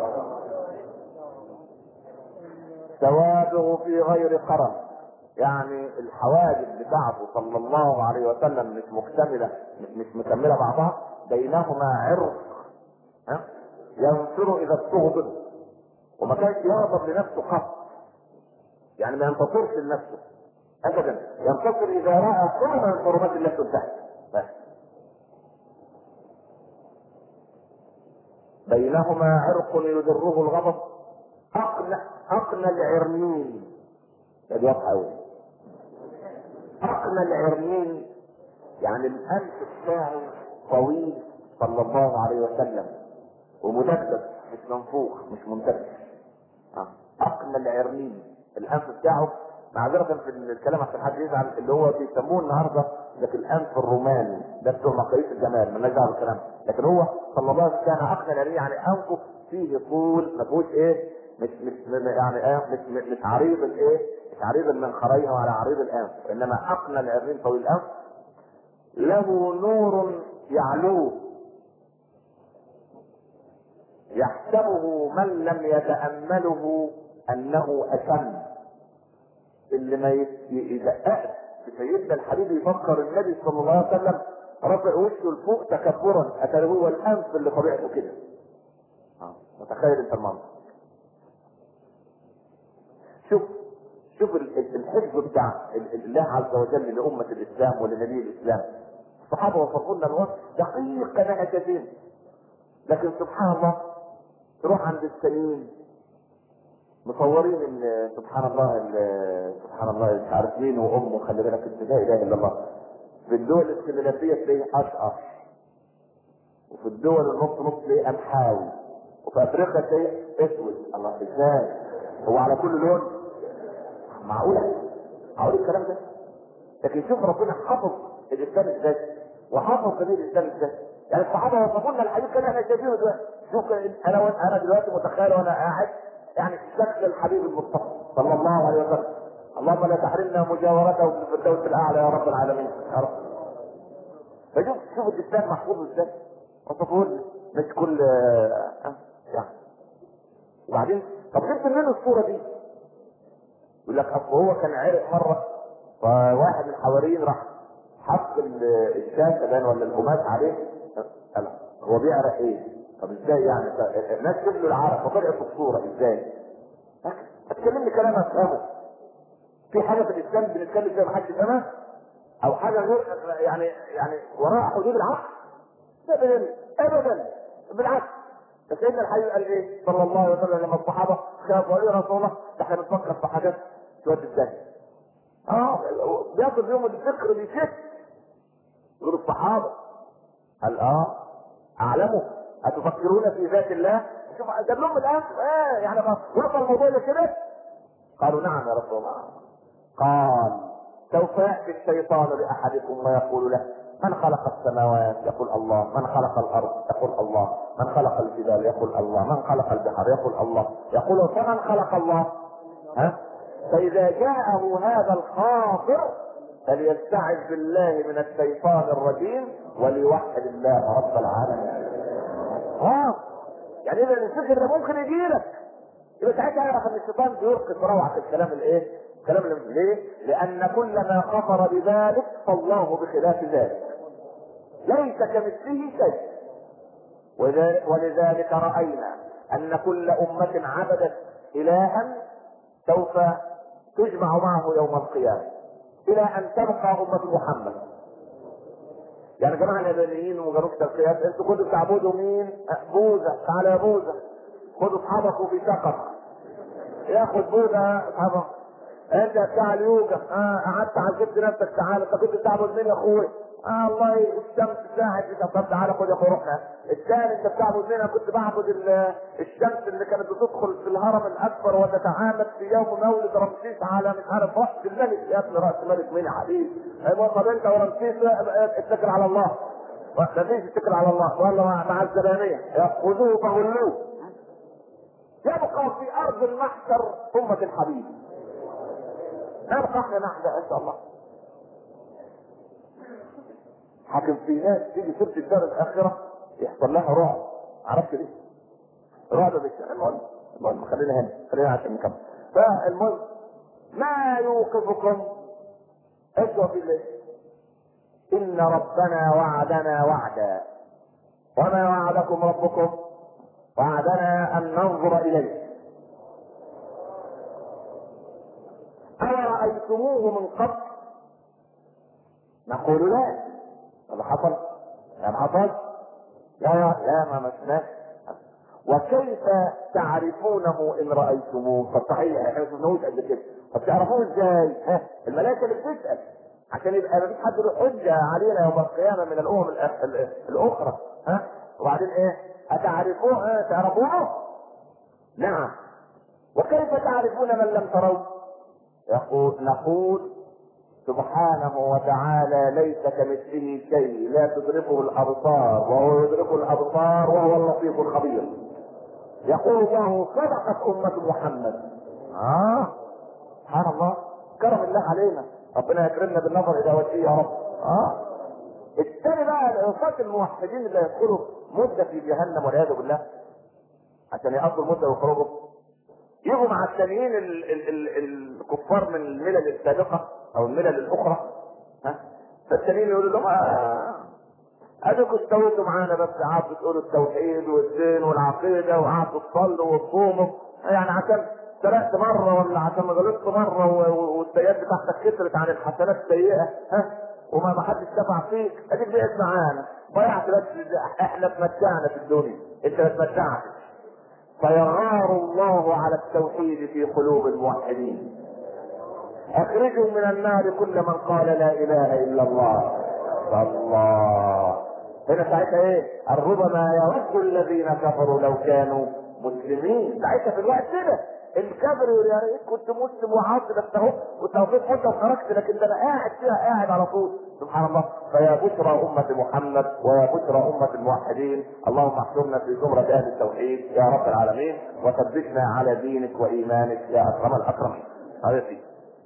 سوابغ في غير قرن. يعني الحواجب بتاعته صلى الله عليه وسلم مش مكتمله مش مكمله بعضها، بينهما عرق ها ينصر اذا استغضب، وما كانش يغضب لنفسه قط. يعني ما ينتصرش لنفسه ابدا، ينتصر اذا راى حرمه من حرمات الله تنتهك. بينهما عرق يدره الغضب اقنى اقنى العرنين. ده واضحه قوي. اقنى العرنين يعني الانف بتاعه طويل صلى الله عليه وسلم ومدبب مش منفوخ مش منتفخ. اقنى العرنين الانف بتاعه معذره في الكلام عشان حد يزعل اللي هو بيسموه النهارده ده الانف الروماني ده بتوع مقاييس الجمال مالناش دعوه بالكلام. لكن هو صلى الله عليه وسلم كان اقنى العرنين يعني انفه فيه طول ما فيهوش ايه مش مش يعني ايه مش مش عريض الايه مش عريض المنخرين ولا عريض الانف، انما اقنى العرنين طويل الانف. له نور يعلوه يحسبه من لم يتأمله انه اشم. اللي ما يدققش في سيدنا الحبيب يفكر النبي صلى الله عليه وسلم رفع وشه لفوق تكبرا اتى هو الانف اللي طبيعته كده. متخيل انت المنظر؟ شوف شوف الحفظ بتاع الله عز وجل لأمة الإسلام ولنبي الإسلام. الصحابة وصفوا لنا الوصف دقيق نهجتين، لكن سبحان الله تروح عند السنين مصورين ان سبحان الله سبحان الله مش عارف مين وامه خلي بالك انت لا اله الا الله. في الدول الاسكندنافيه تلاقيه اشقر، وفي الدول النص نص تلاقيه قمحاوي، وفي افريقيا تلاقيه اسود. الله ازاي؟ هو على كل لون؟ معقوله؟ معقول الكلام ده؟ لكن شوف ربنا حفظ الاسلام ازاي وحفظ سبيل الاسلام ازاي. يعني الصحابه وصفوا لنا الحديث كان احنا شايفينه دلوقتي. شوف انا انا دلوقتي متخيل وانا قاعد يعني شكل الحبيب المصطفى صلى الله عليه وسلم. اللهم لا تحرمنا مجاورته في الفردوس الاعلى يا رب العالمين يا رب. فشوف شوف الاسلام محفوظ ازاي وصفوا لنا مش كل آه يعني. وبعدين طب جبت منين الصوره دي؟ يقول لك اصل هو كان عرق مره فواحد من الحواريين راح حط الشاشه بان ولا القماش عليه. قال هو بيعرق ايه؟ طب ازاي يعني؟ الناس شافوا العرق فطلعت في الصوره ازاي؟ هتكلمني كلام افهمه. في حاجه في الاسلام بنتكلم فيها محدش يفهمها؟ او حاجه غير يعني يعني وراء حدود العقل؟ ابدا ابدا بالعكس. فسيدنا الحبيب قال ايه صلى الله عليه وسلم لما الصحابه خافوا يا رسول الله ده احنا بنفكر في حاجات تودي الدنيا. اه بياخد يوم الفكر بيشك. يقول الصحابه قال اه اعلموا اتفكرون في ذات الله؟ شوف جاب لهم الان اه يعني وصل الموضوع لكده. قالوا نعم يا رسول الله. قال سوف ياتي الشيطان لاحدكم ويقول له من خلق السماوات؟ يقول الله. من خلق الارض؟ يقول الله. من خلق الجبال؟ يقول الله. من خلق البحر؟ يقول الله. يقول فمن خلق الله؟ ها؟ فاذا جاءه هذا الخاطر فليستعذ بالله من الشيطان الرجيم وليوحد الله رب العالمين. اه يعني اذا الفكر ده ممكن يجي لك يبقى ساعتها يعرف ان الشيطان بيلقي في روعه الكلام الايه؟ الكلام اللي ليه؟ لان كل ما خطر بذلك فالله بخلاف ذلك. ليس كمثله شيء. ولذلك راينا ان كل امه عبدت الها سوف تجمع معه يوم القيامه الى ان تبقى امه محمد. يعني جماعه اليابانيين وجنوب الشرقيات انتوا كنتوا بتعبدوا مين؟ بوذا. تعالى يا بوذا خدوا اصحابك في سقط. ياخد بوذا اصحابه. انت بتاع اليوجا اه قعدت عذبت نفسك. تعالى انت كنت بتعبد مين يا اخويا؟ اه الله الشمس ساعد. طب تعالى خد يا اخويا روحنا. الثاني انت بتعبد مين؟ انا كنت بعبد الشمس اللي كانت بتدخل في الهرم الاكبر وتتعامد في يوم مولد رمسيس على مش عارف راس الملك. يا ابن راس الملك مين يا حبيبي؟ ايوه طب انت ورمسيس اتكل على الله. ما فيش اتكل على الله والله مع الزبانيه خذوه فغلوه. يبقى في ارض المحشر امه الحبيب. نبقى احنا نحن ان شاء الله. حاكم في ناس تيجي سيره الدار الاخره يحصل لها رعب. عرفت ليه؟ رعب بالشيء. المهم المهم خلينا هنا خلينا عشان نكمل. فالمهم ما يوقفكم اسوء في الليل. ان ربنا وعدنا وعدا وما وعدكم ربكم وعدنا ان ننظر اليه أرأيتموه من قبل؟ نقول لا. هذا حصل؟ يعني حصل؟ لا لا ما مسناش. وكيف تعرفونه إن رأيتموه؟ فالصحيح احنا ما شفناهوش قبل كده. طب تعرفوه ازاي؟ ها الملائكة اللي بتسأل عشان يبقى ما فيش حد له حجة علينا يوم القيامة من الأمم الأخرى. ها وبعدين إيه؟ أتعرفوه؟ تعرفونه؟ نعم. وكيف تعرفون من لم تروه؟ يقول نقول سبحانه وتعالى ليس كمثله شيء لا تدركه الابصار وهو يدرك الابصار وهو اللطيف الخبير. يقول الله صدقت امه محمد. اه سبحان الله كرم الله علينا. ربنا يكرمنا بالنظر الى وجهه يا رب. اه الثاني بقى العصاة الموحدين اللي يدخلوا مده في جهنم والعياذ بالله عشان يقضوا المده ويخرجوا يجوا مع الثانيين ال ال ال الكفار من الملل السابقه او الملل الاخرى. ها فالثانيين يقولوا لهم اه اديكوا استويتوا معانا بس قعدتوا تقولوا التوحيد والدين والعقيده وقعدتوا تصلوا وتصوموا يعني عشان سرقت مره ولا عشان غلطت مره والسيئات بتاعتك كثرت عن الحسنات السيئه. ها وما ما حدش شفع فيك اديك بقيت معانا ضيعت بس. احنا اتمتعنا في الدنيا انت ما اتمتعتش. فيغار الله على التوحيد في قلوب الموحدين. اخرجوا من النار كل من قال لا اله الا الله. الله هنا ساعتها ايه؟ ربما يود الذين كفروا لو كانوا مسلمين. ساعتها في الوقت كده الكافر يقول يا ريت كنت مسلم وعاصي بس اهو كنت هطيب مده وخرجت، لكن ده انا قاعد فيها قاعد على طول. سبحان الله. فيا بشرى امه محمد ويا بشرى امه الموحدين، اللهم احشرنا في زمره اهل التوحيد يا رب العالمين، وثبتنا على دينك وايمانك يا اكرم الاكرمين. هذا فيه.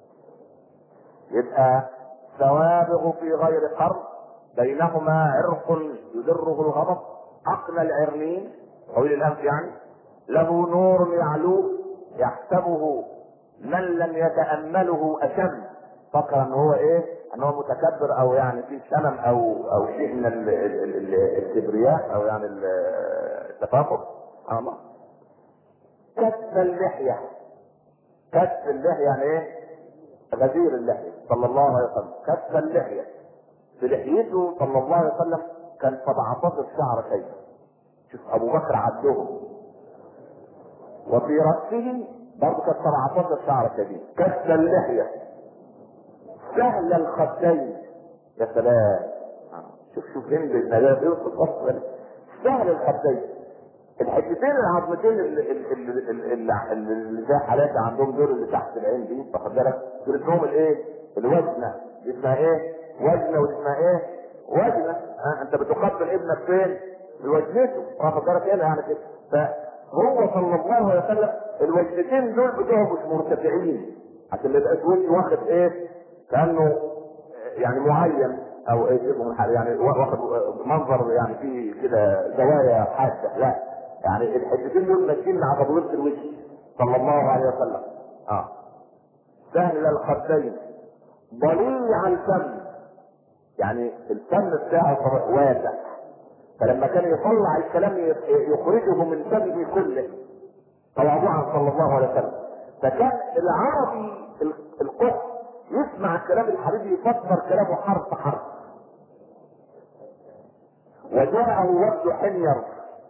يبقى سوابغ في غير قرن، بينهما عرق يدره الغضب، عقل العرنين طويل الانف يعني، له نور يعلوه يحسبه من لم يتأمله أشم، فكر ان هو ايه؟ ان هو متكبر او يعني في شمم او او شيء من ال- ال- ال- الكبرياء او يعني ال- التفاخر. سبحان الله. كف اللحية، كف اللحية يعني ايه؟ غزير اللحية صلى الله عليه وسلم، كف اللحية. في لحيته صلى الله عليه وسلم كان سبعتاشر شعر كيف. شوف ابو بكر عدهم. وفي رأسه برضه كان سبعتاشر شعر كبير. كف اللحية، سهل الخدين. يا سلام. شوف شوف هند النجاة يوصف الفصل. سهل الخدين، الحتتين العظمتين اللي اللي اللي اللي زي حالاتي عندهم دول اللي تحت العين دي، واخد بالك؟ دول اسمهم الايه؟ الوزنه. دي اسمها ايه؟ وزنه. ودي اسمها ايه؟ وزنه. ها انت بتقبل ابنك فين؟ بوزنته، واخد بالك هنا يعني كده. فهو صلى الله عليه وسلم الوزنتين دول بتوعه مش مرتفعين عشان ما يبقاش وجهه واخد ايه؟ كانه يعني معين او ايه اسمه يعني واخد منظر يعني فيه كده زوايا حاده، لا يعني الحتتين دول ماشيين مع تطوير الوجه صلى الله عليه وسلم. اه سهل الخدين، ضليع الفم، يعني الفم بتاعه واسع، فلما كان يطلع الكلام يخرجه من فمه كله تواضعا صلى الله عليه وسلم. فكان العربي القح يسمع كلام الحبيب يفسر كلامه حرف حرف. وجاءه وفد حمير،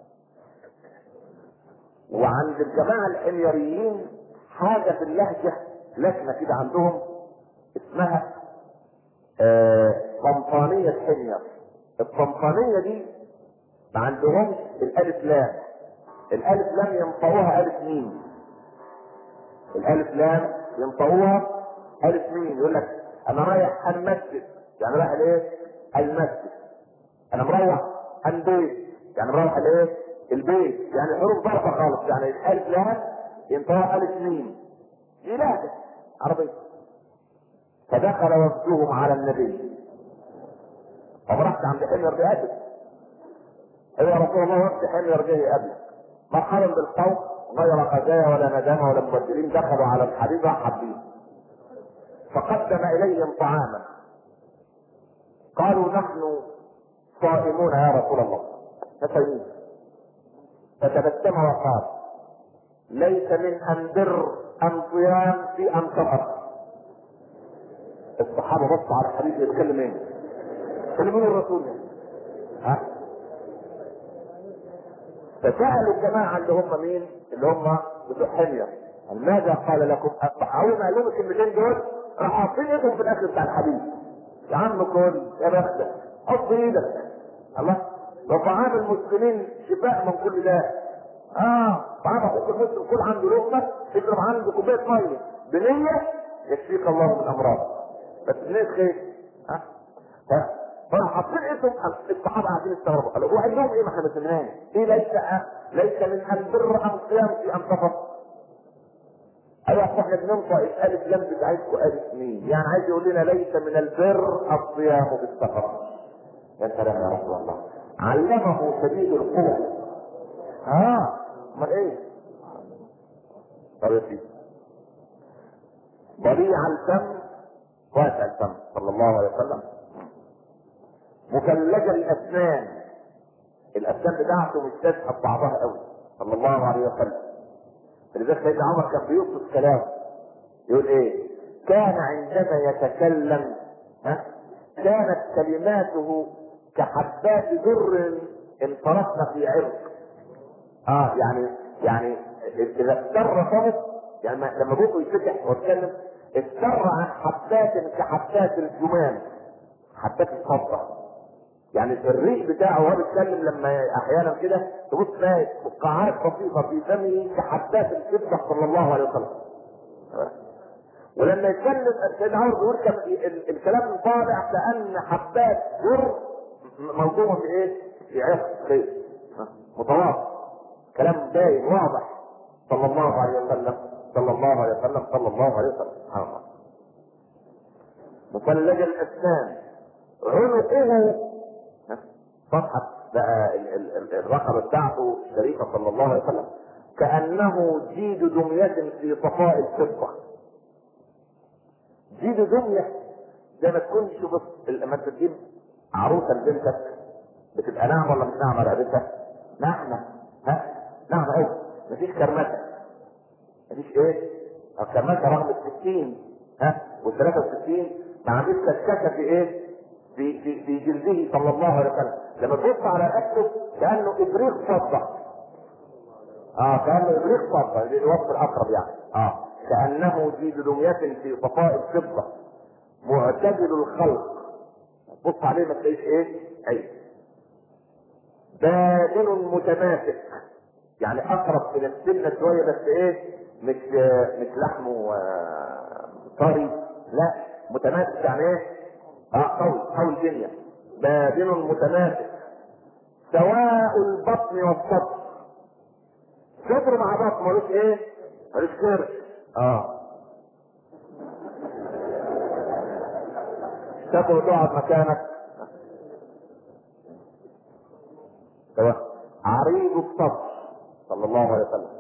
وعند الجماعة الحميريين حاجة في اللهجة لكنة كده عندهم اسمها آه طنطانية حمير. الطنطانية دي ما عندهمش الألف لام، الألف لام ينطقوها ألف ميم، الألف لام ينطقوها ألف ميم. يقول لك أنا رايح المسجد، يعني رايح الإيه؟ المسجد. أنا مروح البيت، يعني مروح الإيه؟ البيت. يعني حروف ضربة خالص، يعني الألف لام ينطقوها ألف ميم. دي لهجة عربية. فدخل وفدهم على النبي، فرحت عند حمير بأدب. يا رسول الله وفد حمير جاي قبلك، مرحبا بالقوم غير خزايا ولا ندامة ولا مبدلين. دخلوا على الحبيب حبيب فقدم اليهم طعاما، قالوا نحن صائمون يا رسول الله، نصيمين. فتبسم وقال ليس من ان بر ام صيام في ام سفر. الصحابه بصوا على الحبيب يتكلم ايه؟ اللي بيقول الرسول ها؟ فسالوا الجماعه اللي هم مين؟ اللي هم بتوع حمير، ماذا قال لكم؟ اول ما قالوا الكلمتين دول راحوا حاطين ايدهم في الاكل بتاع الحبيب. يا عم كل يا بختك، حط ايدك. الله، وطعام المسلمين شفاء من كل داء. اه طعام اخوك المسلم كل عنده لقمه، اشرب عنده كوبايه ميه بنيه يكفيك الله من الامراض، بس بنيه خير. ها ف- فراحوا حاطين ايدهم. الصحابه قاعدين يستغربوا، قالوا هو عندهم ايه ما احنا سمعناه؟ ايه ليس ليس من ان بر ام صيام في ام سفر؟ ايوه احنا بننطق الالف لام بتاعتكم الف مين، يعني عايز يقول لنا ليس من البر الصيام بالسفر. يا سلام يا رسول الله، علمه شديد القوى. اه امال ايه؟ طب يا سيدي، ضليع الفم، واسع الفم صلى الله عليه وسلم، مثلج الاسنان، الاسنان بتاعته مش تسحب بعضها قوي صلى الله عليه وسلم. لذلك سيدنا عمر كان بيوصف كلامه يقول ايه؟ كان عندما يتكلم ها كانت كلماته كحبات ذر انطرفن في عرق. اه يعني يعني اذا استر فمه، يعني لما بوقه يفتح ويتكلم استر عن حبات كحبات الجمام، حبات الصدى. يعني الريق بتاعه وهو بيتكلم لما احيانا كده تبص تلاقي فقاعات بسيطه في فمه كحبات الكبده صلى الله عليه وسلم. ولما يتكلم سيدنا عمر بيقول الكلام طالع كان حبات بر موضوع في ايه؟ في عرق خير متواضع، كلام باين واضح صلى الله عليه وسلم صلى الله عليه وسلم صلى الله عليه وسلم. سبحان الله. مثلج الاسنان، عنقه صفحة بقى الرقبة بتاعته الشريفة صلى الله عليه وسلم كأنه جيد دمية في صفاء الفضة. جيد دمية زي ما تكون شوف لما تجيب عروسة لبنتك بتبقى ناعمة ولا مش ناعمة رقبتها؟ ناعمة، ها؟ ناعمة ايه؟ مفيش كرمشة، مفيش ايه؟ الكرمشة رغم الستين ها والثلاثة وستين ما عنديش كشكشة في ايه؟ في في في جلده صلى الله عليه وسلم. لما تبص على اكله كانه ابريق فضه. اه كانه ابريق فضه الوصف الاقرب يعني. اه كانه جيد دمية في صفاء الفضه معتدل الخلق. بص عليه ما تلاقيش ايه؟ عيب. بادن متماسك يعني اقرب الى السنه شويه بس ايه؟ مش مش لحمه طري، لا متماسك يعني ايه؟ اه قوي قوي الدنيا. بادن متماسك سواء البطن والصدر، صدر مع بطن ملوش ايه؟ ملوش كرش. اه تاكل تقعد مكانك سواء. عريض الصدر صلى الله عليه وسلم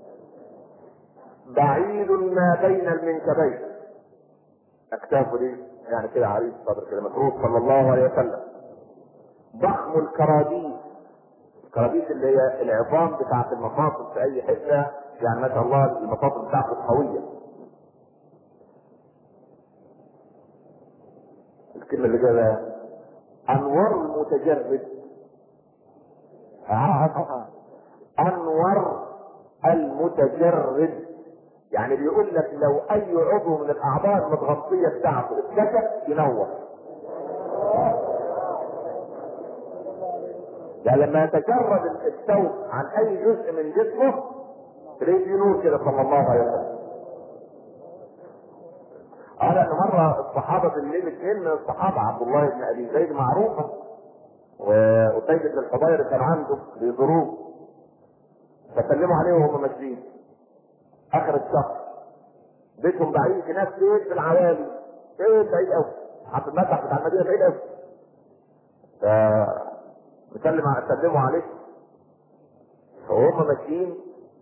بعيد ما بين المنكبين، اكتافه دي يعني كده عريض الصدر كده مفروض صلى الله عليه وسلم. ضخم الكراديس، الكراديس اللي هي العظام بتاعت المفاصل في اي حته يعني ما شاء الله المفاصل بتاعته قويه. الكلمه اللي جايه انور المتجرد، انور المتجرد يعني بيقول لك لو اي عضو من الاعضاء المتغطيه بتاعته اتكشف ينور. يعني لما يتجرد الثوب عن اي جزء من جسمه تلاقيه في نور كده صلى الله عليه وسلم. قال ان مره الصحابه اللي اثنين من الصحابه عبد الله بن ابي زيد معروفه واسيد بن الحضير كان عنده بيزوروه فسلموا عليه وهم ماشيين اخر الشهر. بيتهم بعيد في ناس بيت في العوالي ايه بعيد قوي عند المذبح بتاع المدينه بعيد قوي. ف مسلم سلموا عليه وهم ماشيين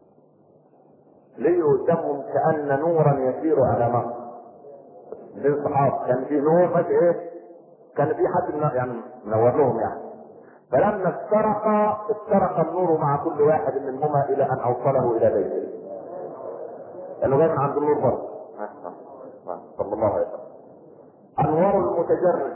لقوا قدامهم كأن نورا يسير على مصر. دي الصحابه كان في نور ماشي ايه؟ كان في حد يعني منور لهم يعني. فلما استرق استرق النور مع كل واحد منهما الى ان اوصله الى بيته. لانه جاي من عند النور برضه صلى الله عليه وسلم. انوار المتجرد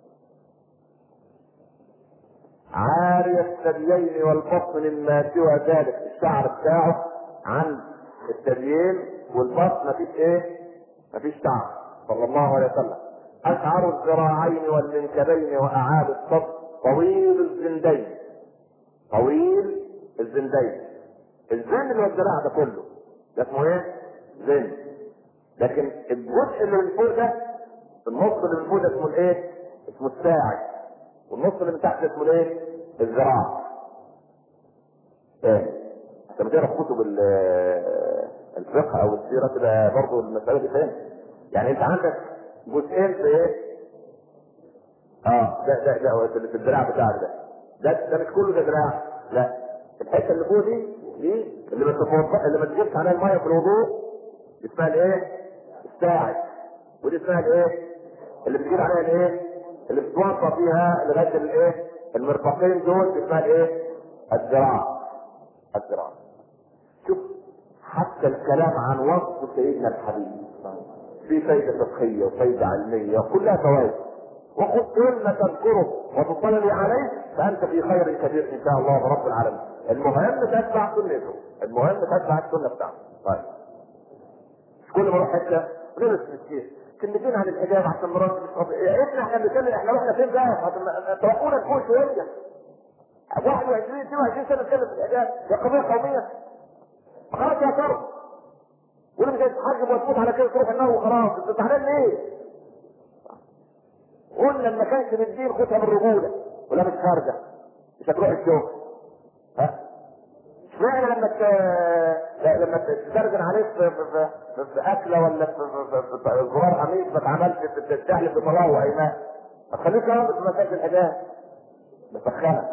عاري الثديين والبطن مما سوى ذلك. الشعر بتاعه عند الثديين والبطن مفيش ايه؟ مفيش شعر صلى الله عليه وسلم. اشعر الذراعين والمنكبين واعالي الصدر طويل الزندين. طويل الزندين الزند اللي هو الذراع ده كله ده اسمه ايه؟ زند. لكن الجزء اللي من فوق ده النص اللي من فوق ده اسمه الايه؟ اسمه الساعد. والنص اللي من تحت اسمه الايه؟ الذراع. ايه انت بتقرا في كتب الفقه او السيره كده برضه المساله دي فاهم؟ يعني انت عندك جزئين في ايه؟ اه ده ده ده في الدراع بتاعك ده ده ده مش كله ده دراع، لا الحته اللي فوق دي دي اللي ما تتوضا اللي ما تجيبش عليها الميه في الوضوء اسمها الايه؟ الساعد. ودي اسمها الايه؟ اللي بتجيب عليها الايه؟ اللي بتوصى فيها لغايه الايه؟ المرفقين دول اسمها الايه؟ الذراع. الذراع. شوف حتى الكلام عن وصف سيدنا الحبيب في فايده فقهيه وفايده علميه وكلها فوائد. وخذ كل ما تذكره وتصلي عليه فانت في خير كبير ان شاء الله رب العالمين. المهم تتبع سنته، المهم تتبع السنه بتاعته. طيب مش كل ما اروح حته لبس الشيخ كلمتين عن الحجاب عشان مراتي مش قضيه يا ابني احنا بنتكلم احنا واحنا فين بقى؟ توقفونا نقول شويه واحد وعشرين اثنين وعشرين سنه نتكلم في الحجاب يا قضيه قوميه خلاص يا فرد ولا مش هتتحجب وتموت على كده تروح النار وخلاص انت زعلان ليه؟ قلنا لما كانش بالدين خدها بالرجوله ولا مش خارجه مش هتروح الشغل ها؟ اشمعنى لما ت... لما تسترجن عليك في, في, في, في اكله ولا في, في, في, في زرار عميق ما اتعملش تستحلف بطلاق وايمان ما تخليك راضي في مساله الحجاب بسخنك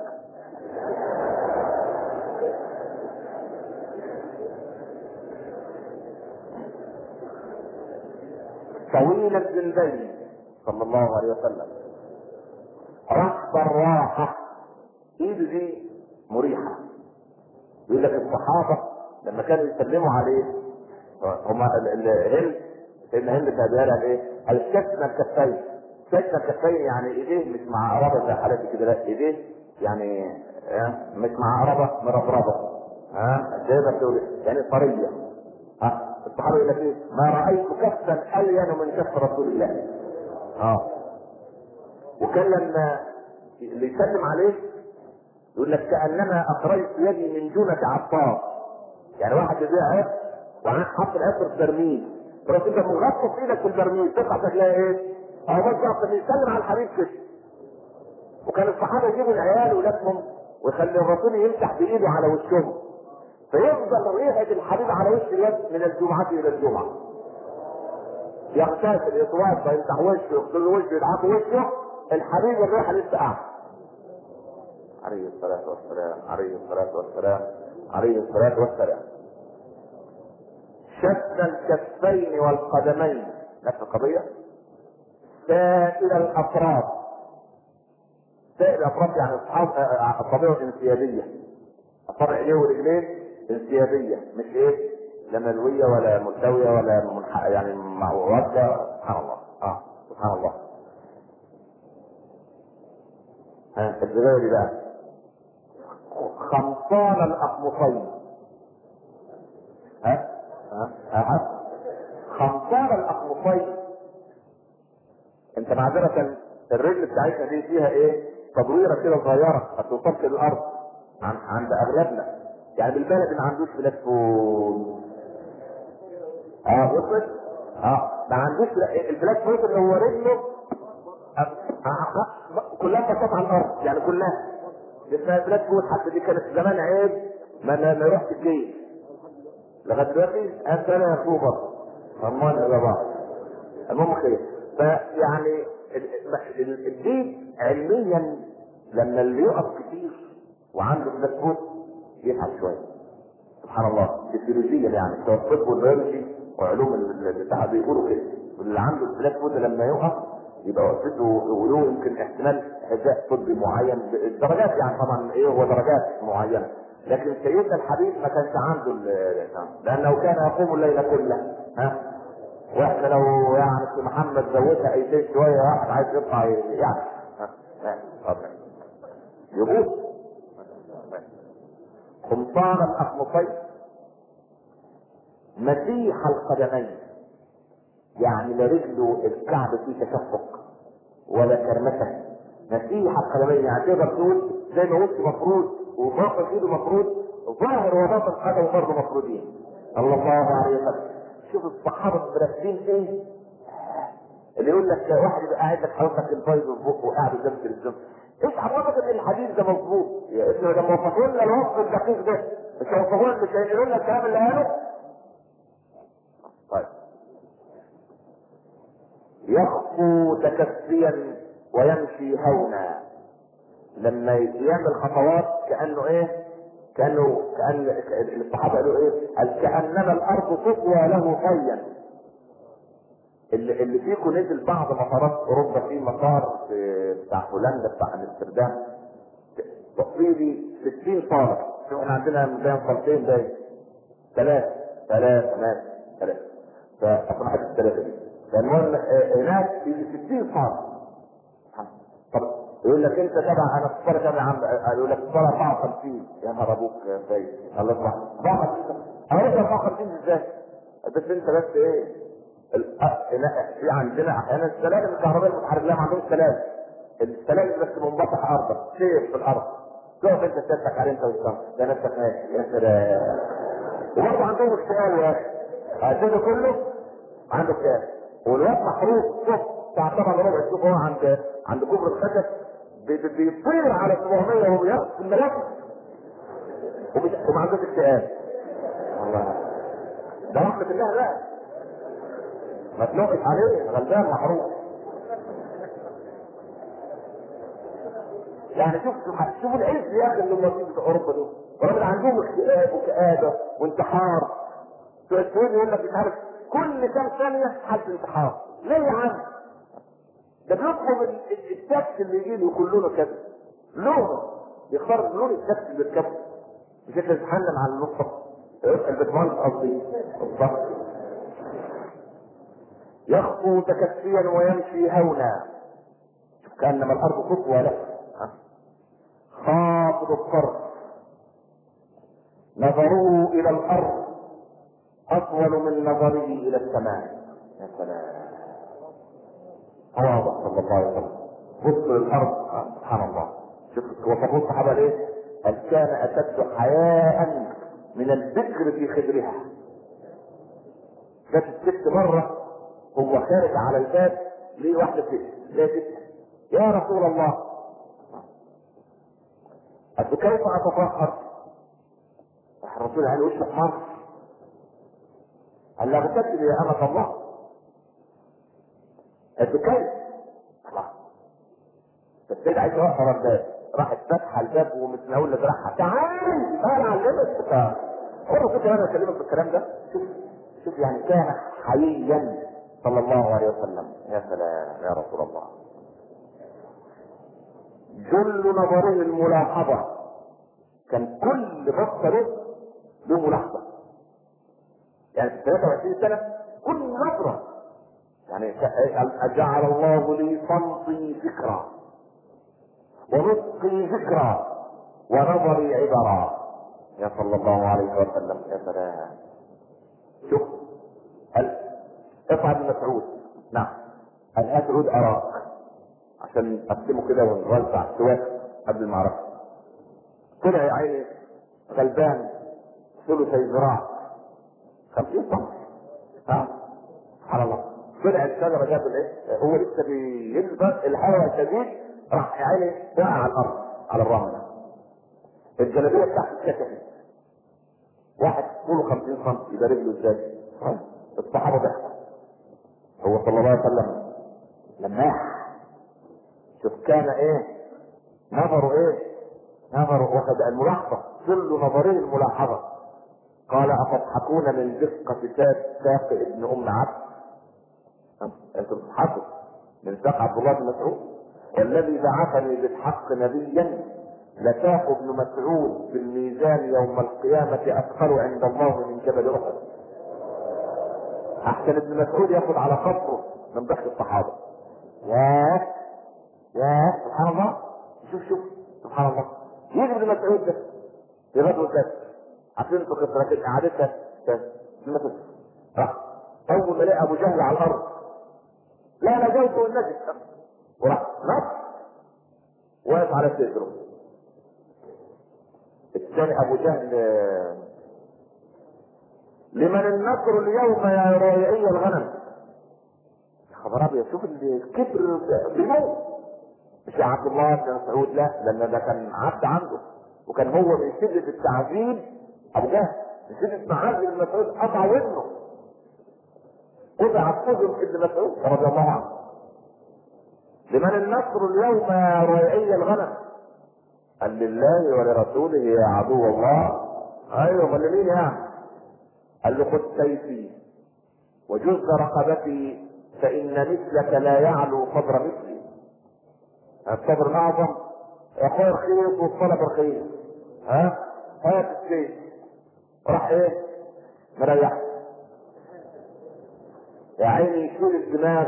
طويل الجنبين صلى الله عليه وسلم رحب الراحه ايده دي مريحه يقول لك الصحابه لما كانوا يسلموا عليه هما الهند سيدنا هند كان بيقول ايه؟ الكتنا الكفين كتنا الكفين يعني ايديه مش مع قرابه زي حالاتي كده لا ايديه يعني مش مع قرابه مربربه ها زي ما بتقول يعني طريه ها الصحابه يقول لك ايه؟ ما رايت كفا الين من كف رسول الله اه وكان لما اللي يسلم عليه يقول لك كانما اخرجت يدي من جنة عطار يعني واحد يبيع عيب وعن حط العطر في برميل بس انت مغطس ايدك في البرميل تطلع تلاقي ايه؟ اهو بالظبط بيسلم على الحبيب كده وكان الصحابه يجيبوا العيال ولادهم ويخلي الرسول يمسح بايده على وشهم فيفضل ريحه الحبيب على وش اليد من الجمعه الى الجمعه يغتسل يتوضا يمسح وشه يغسل وشه يدعك وشه الحبيب الريحه لسه قاعده عليه الصلاه والسلام عليه الصلاه والسلام عليه الصلاه والسلام شد الكفين والقدمين نفس القضيه سائل الاطراف سائل الاطراف يعني اصحاب اصابعه انسيابيه اصابع ايديه ورجلين انسيابيه مش ايه لا ملويه ولا ملتويه ولا منح... يعني معوجه سبحان الله اه سبحان الله ها الزبادي بقى خمصان الاقمصين ها ها ها خمصان الاقمصين انت معذره الرجل بتاعتنا دي فيها ايه تدويره كده صغيره ما توصلش للارض عن عند اغلبنا يعني بالبلد ما عندوش بلاتفون اه وصلت اه ما عندوش البلاتفون اللي هو رجله كلها بساط على الارض يعني كلها اسمها بلاتفون حتى دي كانت زمان عيب ما ما يروحش الجيش لغايه دلوقتي انت انا يا اخوه امال يا بعض المهم خير فيعني الدين علميا لما اللي يقف كتير وعنده بلاتفون يتعب شويه سبحان الله فيزيولوجيا يعني بتوع الطب والبيولوجي وعلوم البتاع بيقولوا كده اللي عنده بلاتفون لما يقف يبقى وقفته وله يمكن احتمال حذاء طبي معين درجات يعني طبعا ايه هو درجات معينه لكن سيدنا الحبيب ما كانش عنده لانه كان يقوم الليل كله ها واحنا لو يعني في محمد زودنا ايتين شويه واحد عايز يطلع يعني ها ها يبوظ قمصان الاقمصين مسيح القدمين يعني لا رجله الكعب فيه تشفق ولا كرمشه مسيح القدمين يعني تقدر تقول زي ما وشه مفروض وباطن ايده مفروض ظاهر وباطن قدمه برضه مفروضين الله عليه وسلم شوف الصحابه مرتبين ايه اللي يقول لك واحد يبقى قاعد لك حضرتك البيض في بقه وقاعد قدام التلفزيون ايش عرفك ان الحديث ده مظبوط يا ابني لما وصفوا لنا الوصف الدقيق ده مش هيوصفوا لنا مش هيقولوا لنا الكلام اللي قاله طيب يخطو تكفيا ويمشي هونا لما يعمل خطوات كانه ايه كانه كان الصحابه قالوا ايه قال كانما الارض تطوى له طيا اللي, اللي فيكم نزل بعض مطارات اوروبا في مطار في بتاع هولندا بتاع امستردام تقريبي ستين صاله شوف احنا عندنا بين صالتين باين ثلاث ثلاث ناس ثلاث فاصبحت الثلاثه دي فالمهم هناك في ستين صاله طب يقول لك انت تبع انا الصاله كام يا عم يقول لك الصاله أربعة وخمسين يا نهار ابوك يا سيد الله يسمح أربعة وخمسين انا أربعة وخمسين ازاي بس انت بس ايه في عندنا احيانا السلالم الكهربائيه المتحركه ما عندهمش سلالم، السلالم بس منبطح ارضا سير في الارض، تقف انت تسلك عليه انت والشمس ده نفسك ماشي. يا سلام. وبرضه عندهم اكتئاب يا اخي، الدنيا كله عنده اكتئاب، والواد محروق شوف بتاع طبعا ربع شوف هو عند عند كبر الخشب بيطير على سبعمية وهو بيرقص في الملاك وما عندوش اكتئاب. الله، ده رحمة الله بقى، ما تنقش عليه غلبان محروق. يعني شوف شوف العز يا اخي اللي هم في اوروبا دول، ورغم عندهم اكتئاب وكآبة وانتحار. السعودي يقول لك مش عارف كل كام ثانية حالة انتحار، ليه يا عم؟ ده بيطلب التاكسي اللي يجي له يكون لونه كذا، لونه يختار لون التاكسي اللي بيركبه، مش انت تتحنن على النص البتمانس قصدي الضغط. يخطو تكسيا ويمشي هونا، كأنما الارض خطوة له، خافض الطرف، نظره الى الارض اطول من نظره الى السماء. يا سلام، واضح صلى الله عليه وسلم بص للارض. سبحان الله. شوف وصفوه الصحابه ليه؟ قال كان اشد حياء من البكر في خدرها. جت الست مره هو خارج على الباب، ليه واحده ست ليه يا رسول الله قال كيف اتطهر؟ راح الرسول قال وشه احمر، قال لا اغتسل يا امة الله. قال كيف؟ الله، السيد عايز يوقف على الباب، راحت فاتحه الباب ومتناول لك راحه تعالي تعالى علمك. هو الرسول كمان اكلمك بالكلام ده. شوف شوف يعني كان حييا صلى الله عليه وسلم. يا سلام يا رسول الله. جل نظره الملاحظه، كان كل بصه له له ملاحظه. يعني في ثلاثة وعشرين سنه كل نظره يعني جعل الله لي صمتي ذكرى ونطقي ذكرى ونظري عبرا. يا صلى الله عليه وسلم. يا سلام. شوف هل اصعد بن مسعود، نعم، هل هات عود اراك عشان اقسمه كده ونوزع سواك قبل المعركه. طلع يا عيني غلبان ثلثي ذراع خمسين سم. ها سبحان الله. طلع الشجره جاب الايه؟ هو لسه بيلبس الهواء الشديد، راح يا عيني وقع على الارض على الرمله. الجلابيه بتاعته اتكشفت. واحد طوله خمسين سم يبقى رجله ازاي؟ الصحابه ضحكوا. هو صلى الله عليه وسلم لماح. شوف كان ايه نظره، ايه نظره واخد الملاحظه، كل نظره الملاحظه. قال اتضحكون من دقه ساق ابن ام عبد؟ انتم بتضحكوا من ساق عبد الله بن مسعود؟ والذي بعثني بالحق نبيا لساق ابن مسعود في الميزان يوم القيامه اثقل عند الله من جبل احد. احسن ابن مسعود ياخذ على قبره من ضحك الصحابه. ياه ياه سبحان الله. شوف شوف سبحان الله. يجي ابن مسعود ده في غزوه بدر، عارفين انتوا قصه قعدتها مثلا، راح اول ما لقى ابو جهل على الارض لا نجوت والنجس، وراح نط واقف على صدره. الثاني ابو جهل لمن النصر اليوم يا رائعي الغنم. يا خبر ابيض، شوف الكبر بموت. مش يا عبد الله بن مسعود، لا، لان ده كان عبد عنده، وكان هو من شده التعذيب ابو جهل من شده معذب ابن مسعود قطع ودنه، قطع اذن ابن مسعود رضي الله عنه. لمن النصر اليوم يا رائعي الغنم؟ قال لله ولرسوله يا عدو الله. ايوه قال لمين يعني؟ قال له خذ سيفي وجز رقبتي فان مثلك لا يعلو قدر مثلي. الصبر الاعظم اخويا رخيص والطلب رخيص. ها هات السيف. راح ايه مريح يا عيني، يشيل الدماغ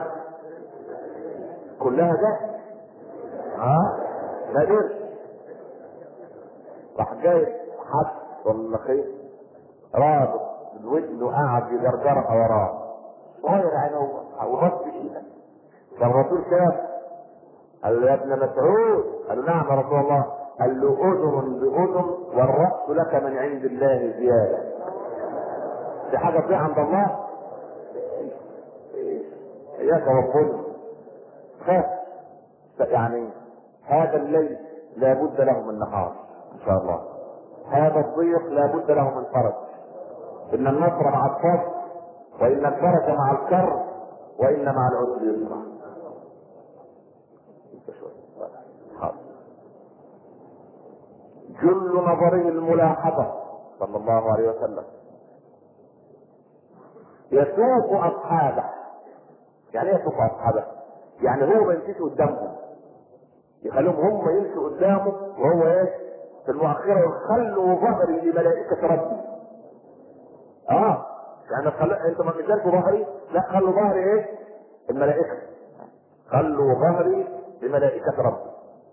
كلها ده، ها ما قدرش. راح جاي حد ولا خير رابط الودن وقعد يجرجرها وراه. صغير يعني هو وبص ايدك. فالرسول شاف قال له يا ابن مسعود، قال له نعم يا رسول الله، قال له اذن باذن والراس لك من عند الله زياده. دي حاجه تضيع عند الله؟ اياك والظلم. خاف يعني هذا الليل لا بد له من نهار ان شاء الله، هذا الضيق لا بد له من فرج. ان النصر مع الصبر، وان الفرج مع الكر، وان مع العسر يسرا. جل نظره الملاحظه صلى الله عليه وسلم، يسوق اصحابه. يعني ايه يسوق اصحابه؟ يعني هو ما يمشيش قدامهم، يخليهم هم يمشوا قدامه وهو ايه في المؤخره. يخلوا ظهري لملائكه ربي. اه يعني خل... انت ما مثال في ظهري، لا خلوا ظهري ايه الملائكه، خلوا ظهري لملائكه ربي.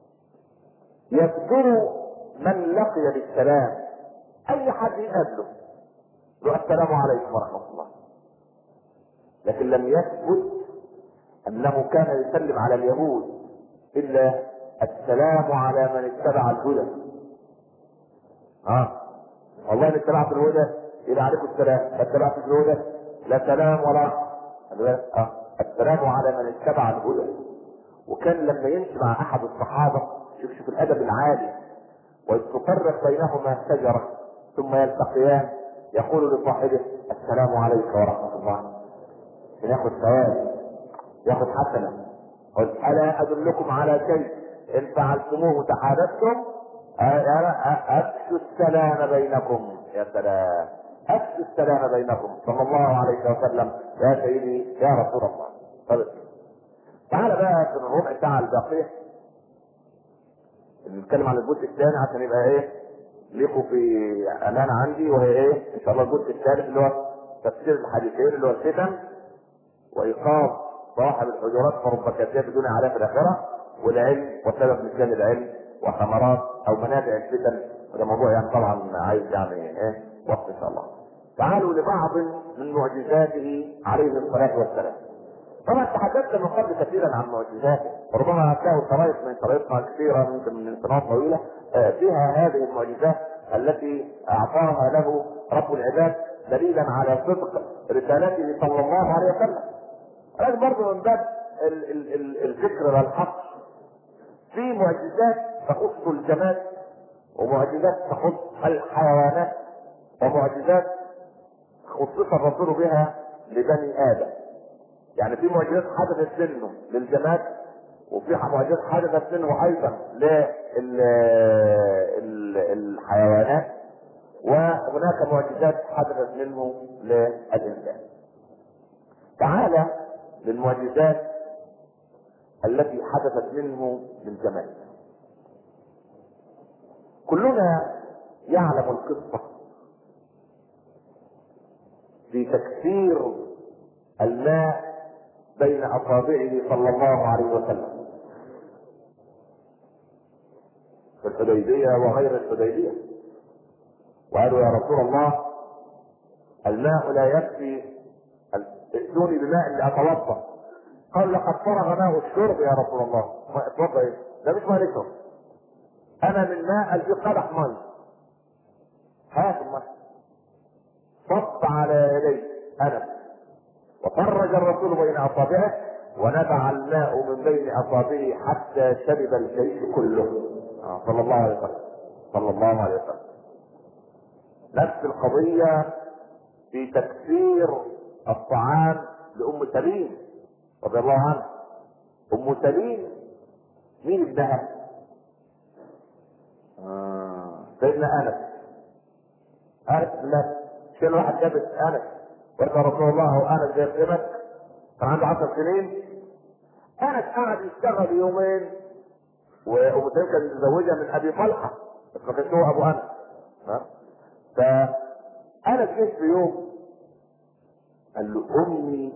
يصدر من لقي بالسلام، اي حد يقابله له السلام عليكم ورحمه الله. لكن لم يثبت انه كان يسلم على اليهود الا السلام على من اتبع الهدى. اه والله ان اتبعت الهدى يبقى عليكم السلام، ما اتبعتش الهدى لا سلام ولا اه السلام على من اتبع الهدى. وكان لما يمشي مع احد الصحابه، شوف شوف الادب العالي، واذ تفرق بينهما شجره ثم يلتقيان يقول لصاحبه السلام عليك ورحمه الله، ياخذ ثواب ياخذ حسنه. قل الا ادلكم على شيء ان فعلتموه تحاببتم، افشوا السلام بينكم. يا سلام، افشوا السلام بينكم صلى الله عليه وسلم يا سيدي يا رسول الله. طيب تعالى بقى في الربع ساعه الباقيه نتكلم عن الجزء الثاني عشان يبقى ايه ليكوا في امانه عندي، وهي ايه ان شاء الله الجزء الثالث اللي هو تفسير الحديثين اللي هو الفتن وايقاظ صاحب الحجرات فرب كثير بدون عليه في الاخره، والعلم وسبب نسيان العلم وثمرات او منابع الفتن. وده موضوع يعني طبعا عايز يعني ايه وقت ان شاء الله. تعالوا لبعض من معجزاته عليه الصلاه والسلام. طبعا تحدثنا من قبل كثيرا عن معجزاته، وربما هتلاقوا شرايط من شرايطنا كثيره ممكن من سنوات طويله فيها هذه المعجزات التي اعطاها له رب العباد دليلا على صدق رسالته صلى الله عليه وسلم. لكن برضه من باب ال- ال- ال- الفكر والحق، في معجزات تخص الجماد، ومعجزات تخص الحيوانات، ومعجزات خصص الرسول بها لبني ادم. يعني في معجزات حدثت منه للجماد، وفي معجزات حدثت منه ايضا للحيوانات، وهناك معجزات حدثت منه للانسان. تعالى للمعجزات التي حدثت منه للجماد. كلنا يعلم القصة في تكثير الماء بين اصابعه صلى الله عليه وسلم في الحديبية وغير الحديبية. وقالوا يا رسول الله الماء لا يكفي، ائتوني بماء لاتوضا. قال لقد فرغ ماء الشرب يا رسول الله. ما اتوضا ايه؟ ده مش ماء نشرب، انا من ماء في قدح مي. هات الماء صب على يديه انا، وفرج الرسول بين اصابعه ونبع الماء من بين اصابعه حتى شرب الجيش كله صلى الله عليه وسلم صلى الله عليه وسلم. نفس القضية في تكثير الطعام لأم سليم رضي الله عنها. أم سليم مين ابنها؟ آه. سيدنا أنس. أنس لا كل واحد جابت أنس وقال رسول الله وأنس زي قيمتك، كان عنده عشر سنين. أنس قعد يشتغل يومين، وأم سليم كانت متزوجة من أبي طلحة بس ما كانش هو أبو أنس. ها؟ فأنس جه في يوم قال له أمي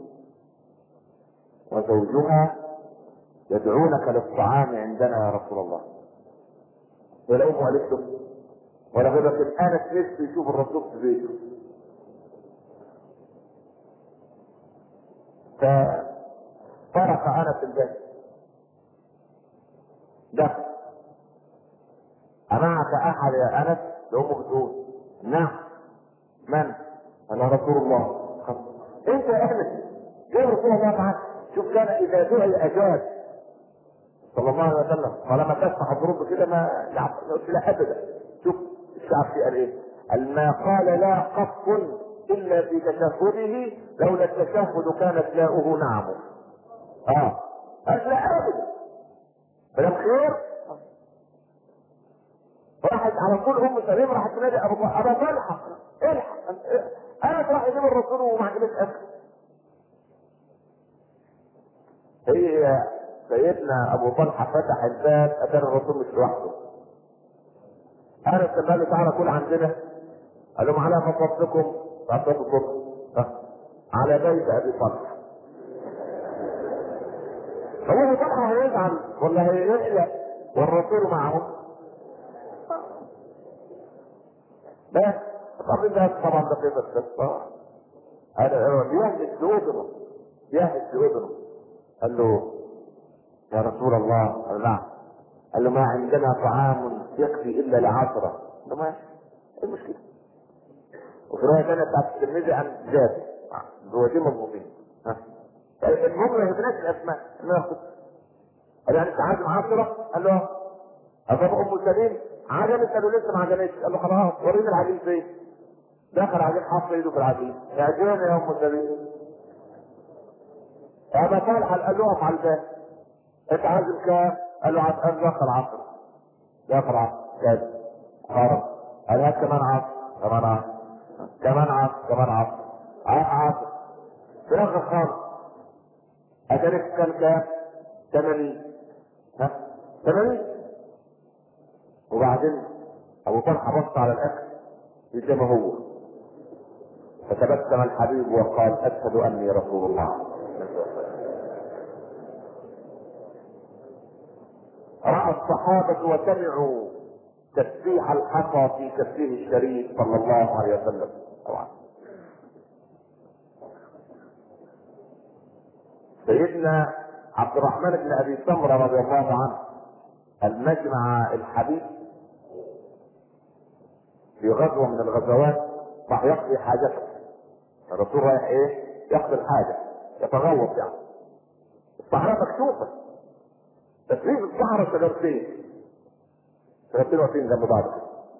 وزوجها يدعونك للطعام عندنا يا رسول الله. ولا أمه قالت له ولا غير، لكن أنس نفسه يشوف الرسول في بيته. فطرق انس الباب، دخل: أمعك أحد يا أنس؟ لأمه بتقول: نعم. من؟ أنا رسول الله. أنت يا أنس جاي رسول الله معك؟ شوف كان إذا دعي أجاب صلى الله عليه وسلم، ولما تفتح الظروف كده ما قلت لا أبدا. شوف الشعب فيه قال إيه؟ قال: ما قال لا قط إلا في تشهده، لولا التشهد كانت لاؤه نعم. آه قال لا أبدا. فلم خير راحت على طول ام سليم، راحت تنادي ابو ابو طلحه: الحق انا راح اجيب الرسول وما عجبتش اكل. هي سيدنا ابو طلحه فتح الباب، اتى الرسول مش لوحده. انا قال له: تعالى كل عندنا. قال لهم: على مصابكم فاعطيكم على بيت ابي طلحه. هو ابو طلحه هيزعل ولا هيقلق والرسول معه؟ بس طبعا ده طبعا ده كده القصه. هذا بيهمس لاذنه بيهمس لاذنه. قال له: يا رسول الله. قال: نعم. قال له: ما عندنا طعام يكفي الا لعشره. قال له: ماشي، ايه المشكله؟ وفي روايه ثانيه بتاعت الترمذي عن جابر زوجين مضبوطين. ها المهم ما يهمناش الاسماء. قال: يعني انت عازم عشره؟ قال له: طب ام سليم عجبت؟ قال له: لسه ما عجبتش. قال له: خلاص وريني العجين فين. دخل عليه حط ايده في العجين: اعجبني يا ام سليم. ابا طلحه قال له: اقف على الباب. انت عازم كام؟ قال له: عايز دخل عصر. دخل عصر كذا خرج. قال: هات كمان عصر. كمان عصر كمان عصر كمان عصر عصر في الاخر خالص اتاريك كان كام؟ ثمانين. ها ثمانين. وبعدين ابو طلحه بص على الاكل زي ما هو، فتبسم الحبيب وقال: اشهد اني رسول الله. راى الصحابه وسمعوا تسبيح الحصى في كفه الشريف صلى الله عليه وسلم. طبعا سيدنا عبد الرحمن بن ابي سمره رضي الله عنه المجمع الحبيب في غزوه من الغزوات راح يقضي حاجته. الرسول رايح ايه؟ يقضي الحاجه، يتغوط يعني. الصحراء مكشوفه، تسريب الصحراء شجرتين شجرتين واقفين جنب بعض.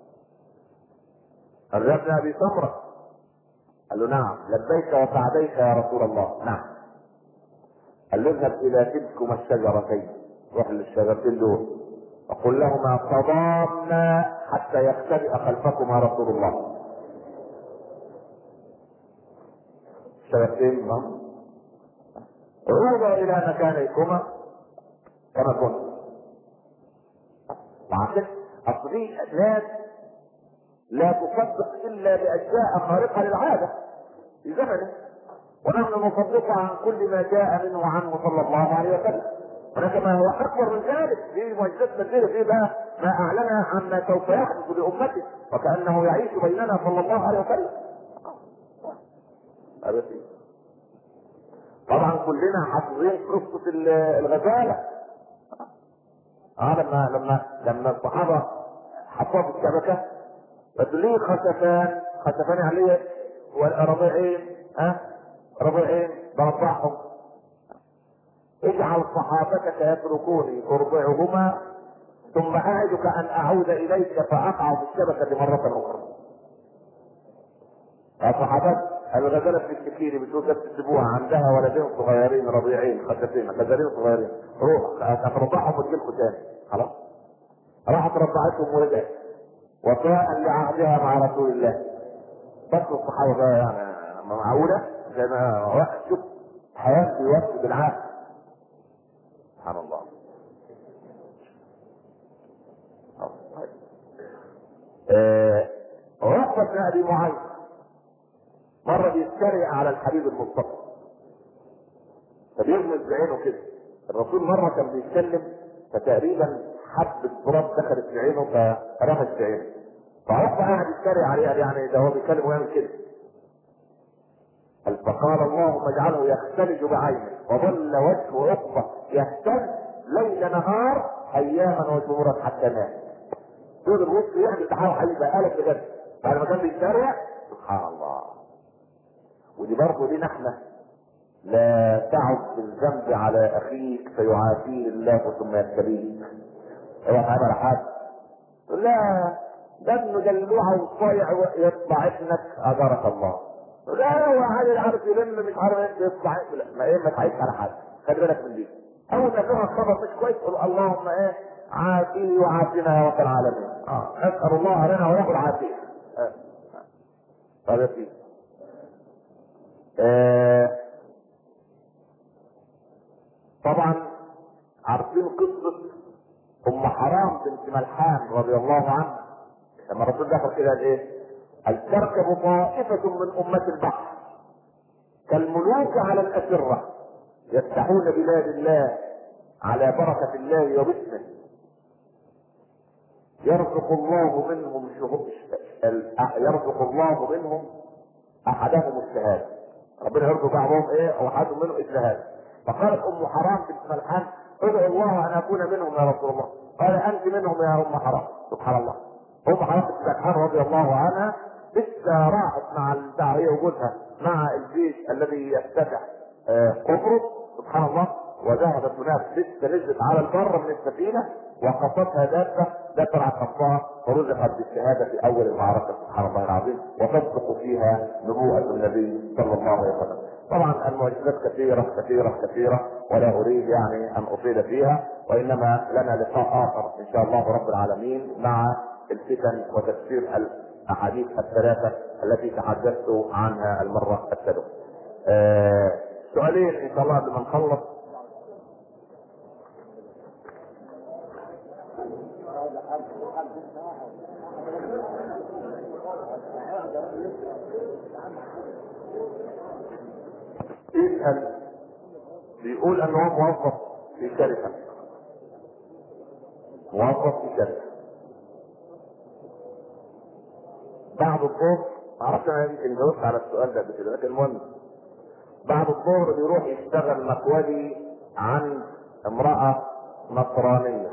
قال: يا ابن ابي سمره. قال له: نعم. لبيك وسعديك يا رسول الله. نعم. قال له: اذهب الى تلكما الشجرتين، روح للشجرتين دول وقل لهما تضامنا حتى يختبئ خلفكما رسول الله. الشجرتين عودا الى مكانكما كما كنت. مع كده اصل دي ناس لا تصدق الا باشياء خارقه للعاده في زمنه، ونحن نصدق عن كل ما جاء منه عنه صلى الله عليه وسلم. ولكن ما هو اكبر من ذلك في معجزات كثيره، في بقى ما اعلن عما سوف يحدث لامته وكانه يعيش بيننا صلى الله عليه وسلم. طبعا كلنا حافظين قصه الغزاله. اه لما لما لما الصحابه حطوها في الشبكه قالوا ليه خسفان خسفان عليه والرضيعين ها رضيعين برضعهم، اجعل صحابتك يتركوني ارضعهما ثم اعدك ان اعود اليك فاقع في الشبكه مره اخرى. يا صحابات الغزاله في السكينه بتقول تسيبوها عندها ولدين صغيرين رضيعين خسفين خزرين صغيرين، روح هترضعهم وتجيلكوا تاني. خلاص راحت رضعتهم ورجعت وفاء لعهدها مع رسول الله. بس الصحابه بقى يعني معقوله زي ما شوف حياه بيوفي بالعهد. سبحان الله. عقبه بن ابي معيط مره بيتريق على الحبيب المصطفى فبيغمز بعينه كده. الرسول مره كان بيتكلم فتقريبا حبه تراب دخلت في عينه فرمت في عينه، فعقبه قاعد يتريق عليه يعني ده هو بيتكلم ويعمل كده. فقال اللهم اجعله يختلج بعينه وظل وجهه عقبه يهتز ليل نهار اياما وشهورا حتى مات. دول الوسط يعني تحاول حبيبه قالت بجد بعد ما كان بيتريق. سبحان الله. ودي برضه لينا احنا، لا تعد بالذنب على اخيك فيعافيه الله ثم يبتليك. اوعى تعمل حاجه لا ده ابنه دلوعه وصايع يطلع ابنك اجرك الله. لا هو عادي عارف يلم مش عارف ايه يطلع. لا ما ايه ما تعيش على حاجه، خلي بالك من دي. اول ما تسمع الخبر مش كويس قول اللهم ايه عافيه وعافنا يا رب العالمين. اه نسال الله لنا وله العافيه. اه طيب يا سيدي. آه. طبعا عارفين قصه ام حرام بنت ملحان رضي الله عنها لما الرسول دخل كده قال ايه؟ قال تركب طائفه من امه البحر كالملوك على الاسره يفتحون بلاد الله على بركه الله وباسمه يرزق الله منهم شهود يرزق الله منهم احدهم الشهاده. ربنا يرزق بعضهم ايه او احد منهم الشهاده. فقالت ام حرام بنت ملحان ادعو الله ان اكون منهم يا رسول الله. قال انت منهم يا ام حرام. سبحان الله. ام حرام بنت ملحان رضي الله عنها لسه راحت مع الداعيه وجودها مع الجيش الذي يفتتح قبرص. سبحان الله. وذهبت هناك لسه نزلت على البر من السفينه وقصتها دابه دفعت خطها فرزقت بالشهاده في اول المعركه. سبحان الله العظيم. وتصدق فيها نبوءه النبي صلى الله عليه وسلم. طبعا المعجزات كثيره كثيره كثيره ولا اريد يعني ان اطيل فيها، وانما لنا لقاء اخر ان شاء الله رب العالمين مع الفتن وتفسير الاحاديث الثلاثه التي تحدثت عنها المره السابقه. آه سؤالين ان شاء الله قبل ما نخلص. يسأل بيقول ان هو موظف في شركة موظف في شركة بعد الظهر معرفش انا يمكن جاوبت على السؤال ده بكده لكن المهم بعد الظهر بيروح يشتغل مكودي عند امرأة نصرانية.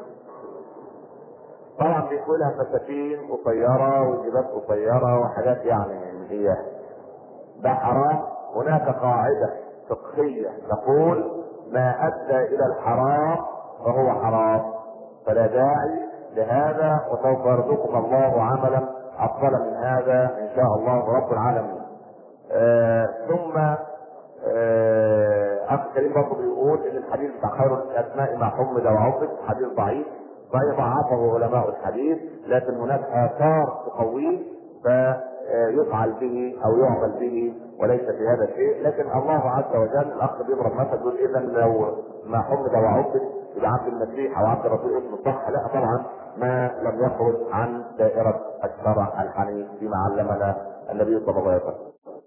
طبعا بيقولها فساتين قصيرة وجبات قصيرة وحاجات يعني هي ده حرام. هناك قاعدة فقهية تقول ما ادى الى الحرام فهو حرام فلا داعي لهذا وسوف يرزقكم الله عملا افضل من هذا ان شاء الله رب العالمين. آه ثم آه اخ كريم برضه بيقول ان الحديث بتاع خير الاسماء ما حمد وعبد حديث ضعيف ضعفه علماء الحديث لكن هناك اثار تقويه فيفعل به او يعمل به وليس في هذا الشيء. لكن الله عز وجل الاخ بيضرب مثل يقول اذا لو ما حمد وعبد يبقى عبد المسيح او عبد الرسول اسمه صح. لا طبعا ما لم يخرج عن دائره الشرع الحنيف فيما علمنا النبي صلى الله عليه وسلم.